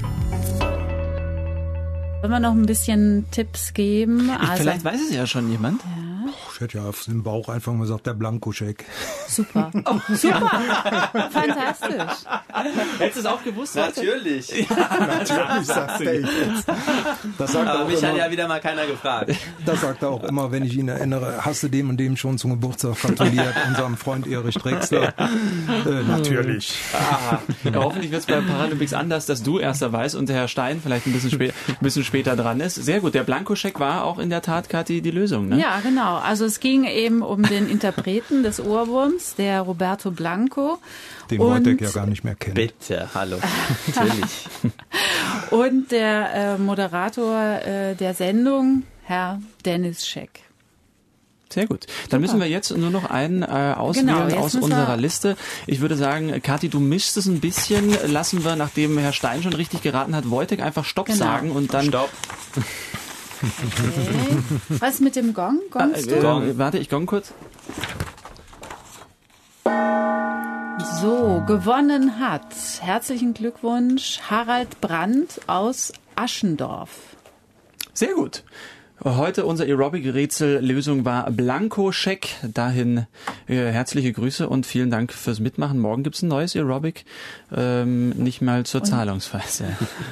Wollen wir noch ein bisschen Tipps geben? Also, vielleicht weiß es ja schon jemand. Ja. Ich hätte ja auf den Bauch einfach mal gesagt, der Blankoscheck. Super. Oh, super. Fantastisch. Hättest du es auch gewusst? Natürlich. Ja, natürlich, sagt er jetzt. Das sagt Aber auch mich immer, hat ja wieder mal keiner gefragt. Das sagt er auch immer, wenn ich ihn erinnere, hast du dem und dem schon zum Geburtstag gratuliert, unserem Freund Erich Drexler. Äh, natürlich. Ah, ja, hoffentlich wird es bei Paralympics anders, dass du erster weißt und der Herr Stein vielleicht ein bisschen, spä- ein bisschen später dran ist. Sehr gut. Der Blankoscheck war auch in der Tat, Kathi, die Lösung, ne? Ja, genau. Also es ging eben um den Interpreten des Ohrwurms, der Roberto Blanco. Den Wojtek ja gar nicht mehr kennt. Bitte, hallo. Natürlich. Und der äh, Moderator äh, der Sendung, Herr Dennis Scheck. Sehr gut. Dann müssen wir jetzt nur noch einen äh, auswählen genau, aus unserer Liste. Ich würde sagen, Kathi, du mischst es ein bisschen. Lassen wir, nachdem Herr Stein schon richtig geraten hat, Wojtek einfach Stopp genau. sagen und dann... Stopp. Okay. Was mit dem Gong? Gongst äh, du? Gong. Warte, ich gong kurz. So, gewonnen hat, herzlichen Glückwunsch, Harald Brandt aus Aschendorf. Sehr gut. Heute unser Aerobic-Rätsel-Lösung war Blankoscheck. Dahin äh, herzliche Grüße und vielen Dank fürs Mitmachen. Morgen gibt's ein neues Aerobic, ähm, nicht mal zur und Zahlungsweise.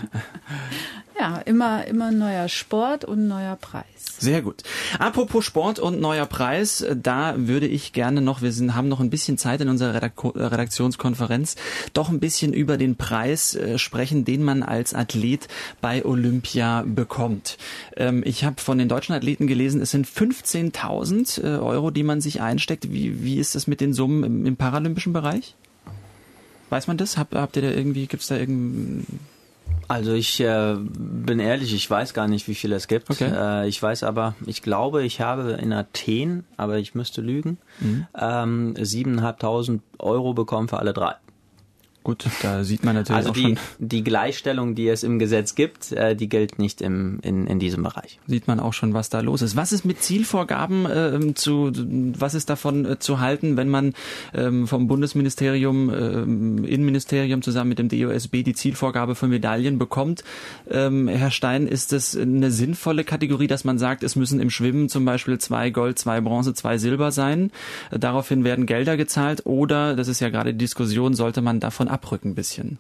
Ja, immer, immer neuer Sport und neuer Preis. Sehr gut. Apropos Sport und neuer Preis, da würde ich gerne noch, wir sind, haben noch ein bisschen Zeit in unserer Redak- Redaktionskonferenz, doch ein bisschen über den Preis äh, sprechen, den man als Athlet bei Olympia bekommt. Ähm, ich habe von den deutschen Athleten gelesen, es sind fünfzehntausend äh, Euro, die man sich einsteckt. Wie, wie ist das mit den Summen im, im paralympischen Bereich? Weiß man das? Hab, habt ihr da irgendwie, gibt's da irgendein... Also ich äh, bin ehrlich, ich weiß gar nicht, wie viel es gibt. Okay. Äh, ich weiß aber, ich glaube, ich habe in Athen, aber ich müsste lügen, mhm. ähm, siebeneinhalbtausend Euro bekommen für alle drei. Gut, da sieht man natürlich also auch die, schon. Die Gleichstellung, die es im Gesetz gibt, äh, die gilt nicht im, in, in diesem Bereich. Sieht man auch schon, was da los ist. Was ist mit Zielvorgaben äh, zu, was ist davon äh, zu halten, wenn man ähm, vom Bundesministerium, äh, Innenministerium zusammen mit dem D O S B die Zielvorgabe für Medaillen bekommt? Ähm, Herr Stein, ist das eine sinnvolle Kategorie, dass man sagt, es müssen im Schwimmen zum Beispiel zwei Gold, zwei Bronze, zwei Silber sein? Äh, daraufhin werden Gelder gezahlt oder, das ist ja gerade die Diskussion, sollte man davon abrücken ein bisschen?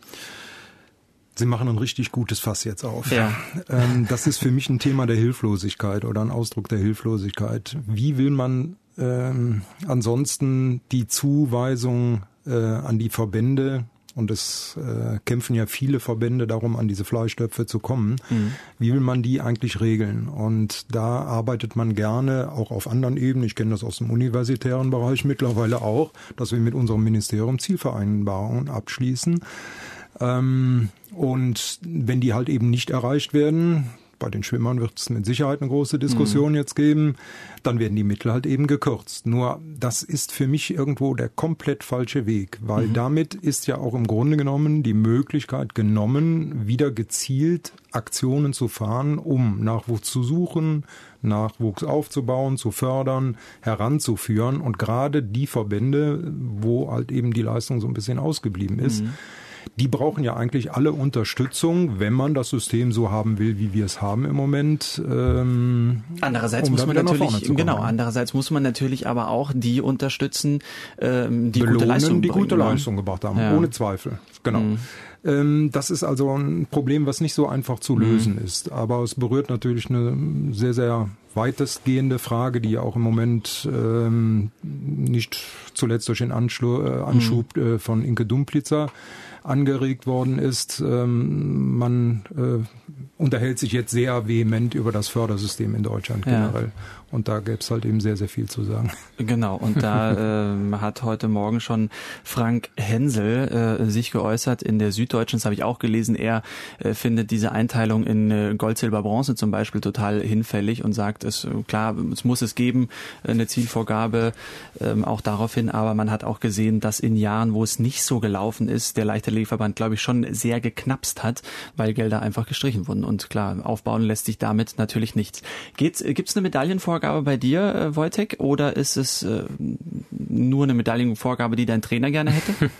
Sie machen ein richtig gutes Fass jetzt auf. Ja. Ähm, das ist für mich ein Thema der Hilflosigkeit oder ein Ausdruck der Hilflosigkeit. Wie will man ähm, ansonsten die Zuweisung äh, an die Verbände, und es äh, kämpfen ja viele Verbände darum, an diese Fleischtöpfe zu kommen, mhm. wie will man die eigentlich regeln? Und da arbeitet man gerne auch auf anderen Ebenen, ich kenne das aus dem universitären Bereich mittlerweile auch, dass wir mit unserem Ministerium Zielvereinbarungen abschließen. Ähm, und wenn die halt eben nicht erreicht werden, bei den Schwimmern wird es mit Sicherheit eine große Diskussion mhm. jetzt geben, dann werden die Mittel halt eben gekürzt. Nur das ist für mich irgendwo der komplett falsche Weg, weil mhm. damit ist ja auch im Grunde genommen die Möglichkeit genommen, wieder gezielt Aktionen zu fahren, um Nachwuchs zu suchen, Nachwuchs aufzubauen, zu fördern, heranzuführen. Und gerade die Verbände, wo halt eben die Leistung so ein bisschen ausgeblieben ist, mhm. die brauchen ja eigentlich alle Unterstützung, wenn man das System so haben will, wie wir es haben im Moment. Ähm, andererseits um muss man natürlich, genau, andererseits muss man natürlich aber auch die unterstützen, ähm, die Belohnen, gute Leistung die bringen, gute Leistung gebracht haben, ja. Ohne Zweifel. Genau. Mhm. Ähm, das ist also ein Problem, was nicht so einfach zu lösen mhm. ist. Aber es berührt natürlich eine sehr, sehr weitestgehende Frage, die ja auch im Moment ähm, nicht zuletzt durch den Anschlu- äh, Anschub mhm. äh, von Inke Dumplitzer angeregt worden ist. Ähm, man äh, unterhält sich jetzt sehr vehement über das Fördersystem in Deutschland generell. Ja. Und da gäbe es halt eben sehr, sehr viel zu sagen. Genau, und da äh, hat heute Morgen schon Frank Hensel äh, sich geäußert in der Süddeutschen, das habe ich auch gelesen. Er äh, findet diese Einteilung in äh, Gold, Silber, Bronze zum Beispiel total hinfällig und sagt, es klar, es muss es geben, eine Zielvorgabe äh, auch daraufhin, aber man hat auch gesehen, dass in Jahren, wo es nicht so gelaufen ist, der Leichtathletikverband, glaube ich, schon sehr geknapst hat, weil Gelder einfach gestrichen wurden. Und klar, aufbauen lässt sich damit natürlich nichts. Geht's, gibt's eine Medaillenvorgabe bei dir, äh, Wojtek, oder ist es äh, nur eine Medaillenvorgabe, die dein Trainer gerne hätte?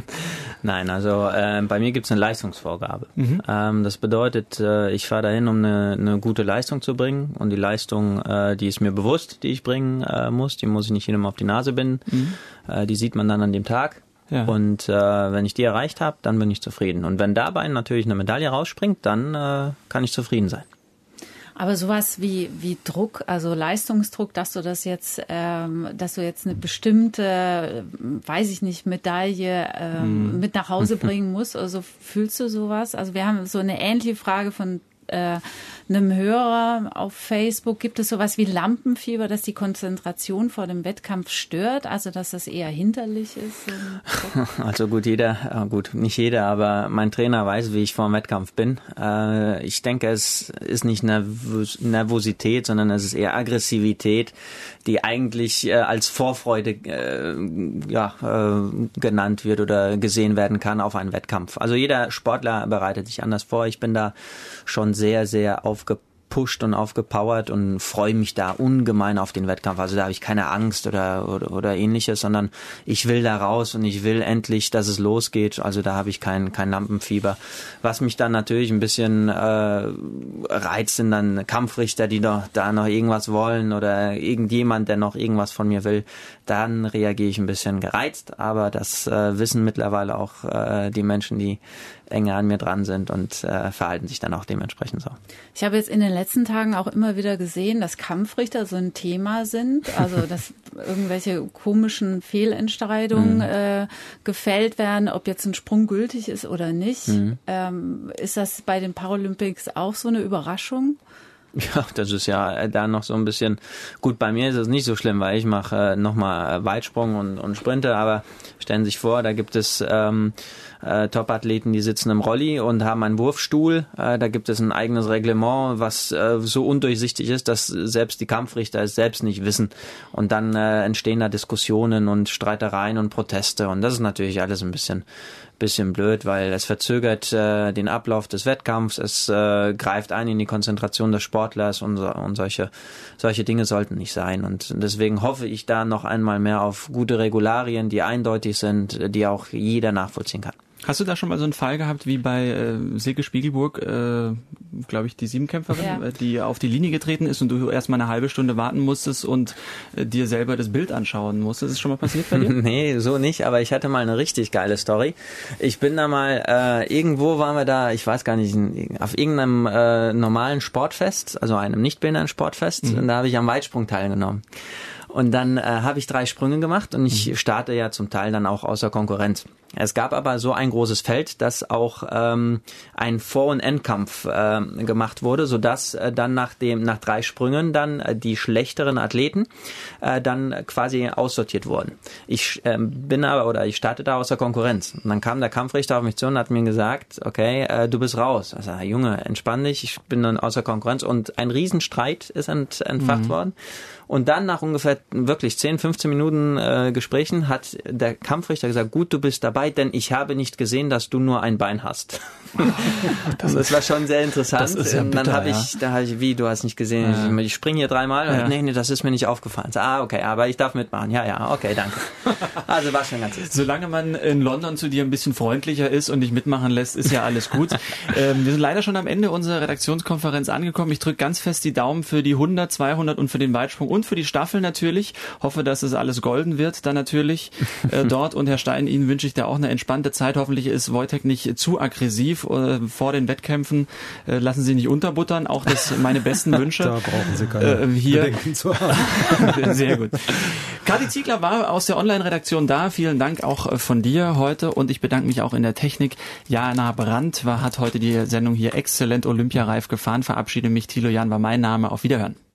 Nein, also äh, bei mir gibt es eine Leistungsvorgabe. Mhm. Ähm, das bedeutet, äh, ich fahre dahin, um eine, eine gute Leistung zu bringen, und die Leistung, äh, die ist mir bewusst, die ich bringen äh, muss, die muss ich nicht jedem auf die Nase binden. Mhm. Äh, die sieht man dann an dem Tag. Ja. Und äh, wenn ich die erreicht habe, dann bin ich zufrieden. Und wenn dabei natürlich eine Medaille rausspringt, dann äh, kann ich zufrieden sein. Aber sowas wie wie Druck, also Leistungsdruck, dass du das jetzt, ähm, dass du jetzt eine bestimmte, weiß ich nicht, Medaille ähm, mm. mit nach Hause bringen musst, also fühlst du sowas? Also wir haben so eine ähnliche Frage von äh, einem Hörer auf Facebook. Gibt es sowas wie Lampenfieber, dass die Konzentration vor dem Wettkampf stört, also dass das eher hinderlich ist? Also gut, jeder, gut, nicht jeder, aber mein Trainer weiß, wie ich vor dem Wettkampf bin. Äh, ich denke, es ist nicht Nervos- Nervosität, sondern es ist eher Aggressivität, die eigentlich äh, als Vorfreude äh, ja, äh, genannt wird oder gesehen werden kann auf einen Wettkampf. Also jeder Sportler bereitet sich anders vor. Ich bin da schon sehr, sehr aufgepasst aufgepusht und aufgepowert und freue mich da ungemein auf den Wettkampf. Also da habe ich keine Angst oder, oder, oder ähnliches, sondern ich will da raus und ich will endlich, dass es losgeht. Also da habe ich kein, kein Lampenfieber. Was mich dann natürlich ein bisschen äh, reizt, sind dann Kampfrichter, die doch da noch irgendwas wollen oder irgendjemand, der noch irgendwas von mir will. Dann reagiere ich ein bisschen gereizt, aber das äh, wissen mittlerweile auch äh, die Menschen, die enger an mir dran sind und äh, verhalten sich dann auch dementsprechend so. Ich habe jetzt in den letzten Tagen auch immer wieder gesehen, dass Kampfrichter so ein Thema sind, also dass irgendwelche komischen Fehlentscheidungen mhm. äh, gefällt werden, ob jetzt ein Sprung gültig ist oder nicht. Mhm. Ähm, ist das bei den Paralympics auch so eine Überraschung? Ja, das ist ja da noch so ein bisschen, gut, bei mir ist es nicht so schlimm, weil ich mache äh, nochmal Weitsprung und, und Sprinte, aber stellen Sie sich vor, da gibt es ähm, äh, Top-Athleten, die sitzen im Rolli und haben einen Wurfstuhl, äh, da gibt es ein eigenes Reglement, was äh, so undurchsichtig ist, dass selbst die Kampfrichter es selbst nicht wissen und dann äh, entstehen da Diskussionen und Streitereien und Proteste und das ist natürlich alles ein bisschen bisschen blöd, weil es verzögert äh, den Ablauf des Wettkampfs, es äh, greift ein in die Konzentration des Sportlers und, so, und solche solche Dinge sollten nicht sein und deswegen hoffe ich da noch einmal mehr auf gute Regularien, die eindeutig sind, die auch jeder nachvollziehen kann. Hast du da schon mal so einen Fall gehabt wie bei äh, Silke Spiegelburg, äh, glaube ich, die Siebenkämpferin, ja. die auf die Linie getreten ist und du erst mal eine halbe Stunde warten musstest und äh, dir selber das Bild anschauen musstest? Ist das schon mal passiert bei dir? Nee, so nicht, aber ich hatte mal eine richtig geile Story. Ich bin da mal, äh, irgendwo waren wir da, ich weiß gar nicht, auf irgendeinem äh, normalen Sportfest, also einem Nichtbehinderten-Sportfest, mhm. und da habe ich am Weitsprung teilgenommen. Und dann äh, habe ich drei Sprünge gemacht und ich starte ja zum Teil dann auch außer Konkurrenz. Es gab aber so ein großes Feld, dass auch ähm, ein Vor- und Endkampf äh, gemacht wurde, sodass äh, dann nach dem nach drei Sprüngen dann äh, die schlechteren Athleten äh, dann quasi aussortiert wurden. Ich äh, bin aber oder ich startete außer Konkurrenz. Und dann kam der Kampfrichter auf mich zu und hat mir gesagt, okay, äh, du bist raus. Also Junge, entspann dich, ich bin dann außer Konkurrenz. Und ein Riesenstreit ist ent, entfacht mhm. worden. Und dann nach ungefähr wirklich zehn, fünfzehn Minuten äh, Gesprächen hat der Kampfrichter gesagt, gut, du bist dabei, denn ich habe nicht gesehen, dass du nur ein Bein hast. das, das war schon sehr interessant. Das ist ja bitter, dann habe ich, ja. da habe ich, wie, du hast nicht gesehen, ja. ich springe hier dreimal. Ja. Nee, nee, das ist mir nicht aufgefallen. So, ah, okay, aber ich darf mitmachen. Ja, ja, okay, danke. Also war schon ganz lustig. Solange man in London zu dir ein bisschen freundlicher ist und dich mitmachen lässt, ist ja alles gut. ähm, wir sind leider schon am Ende unserer Redaktionskonferenz angekommen. Ich drücke ganz fest die Daumen für die hundert, zweihundert und für den Weitsprung und für die Staffel natürlich. Hoffe, dass es alles golden wird dann natürlich äh, dort. Und Herr Stein, Ihnen wünsche ich da auch eine entspannte Zeit. Hoffentlich ist Wojtek nicht zu aggressiv äh, vor den Wettkämpfen. Äh, lassen Sie nicht unterbuttern. Auch das meine besten Wünsche. Da brauchen Sie keine äh, hier. Bedenken zu haben. Sehr gut. Kathi Ziegler war aus der Online-Redaktion da. Vielen Dank auch von dir heute. Und ich bedanke mich auch in der Technik. Jana Brandt war, hat heute die Sendung hier exzellent olympiareif gefahren. Verabschiede mich. Thilo Jahn war mein Name. Auf Wiederhören.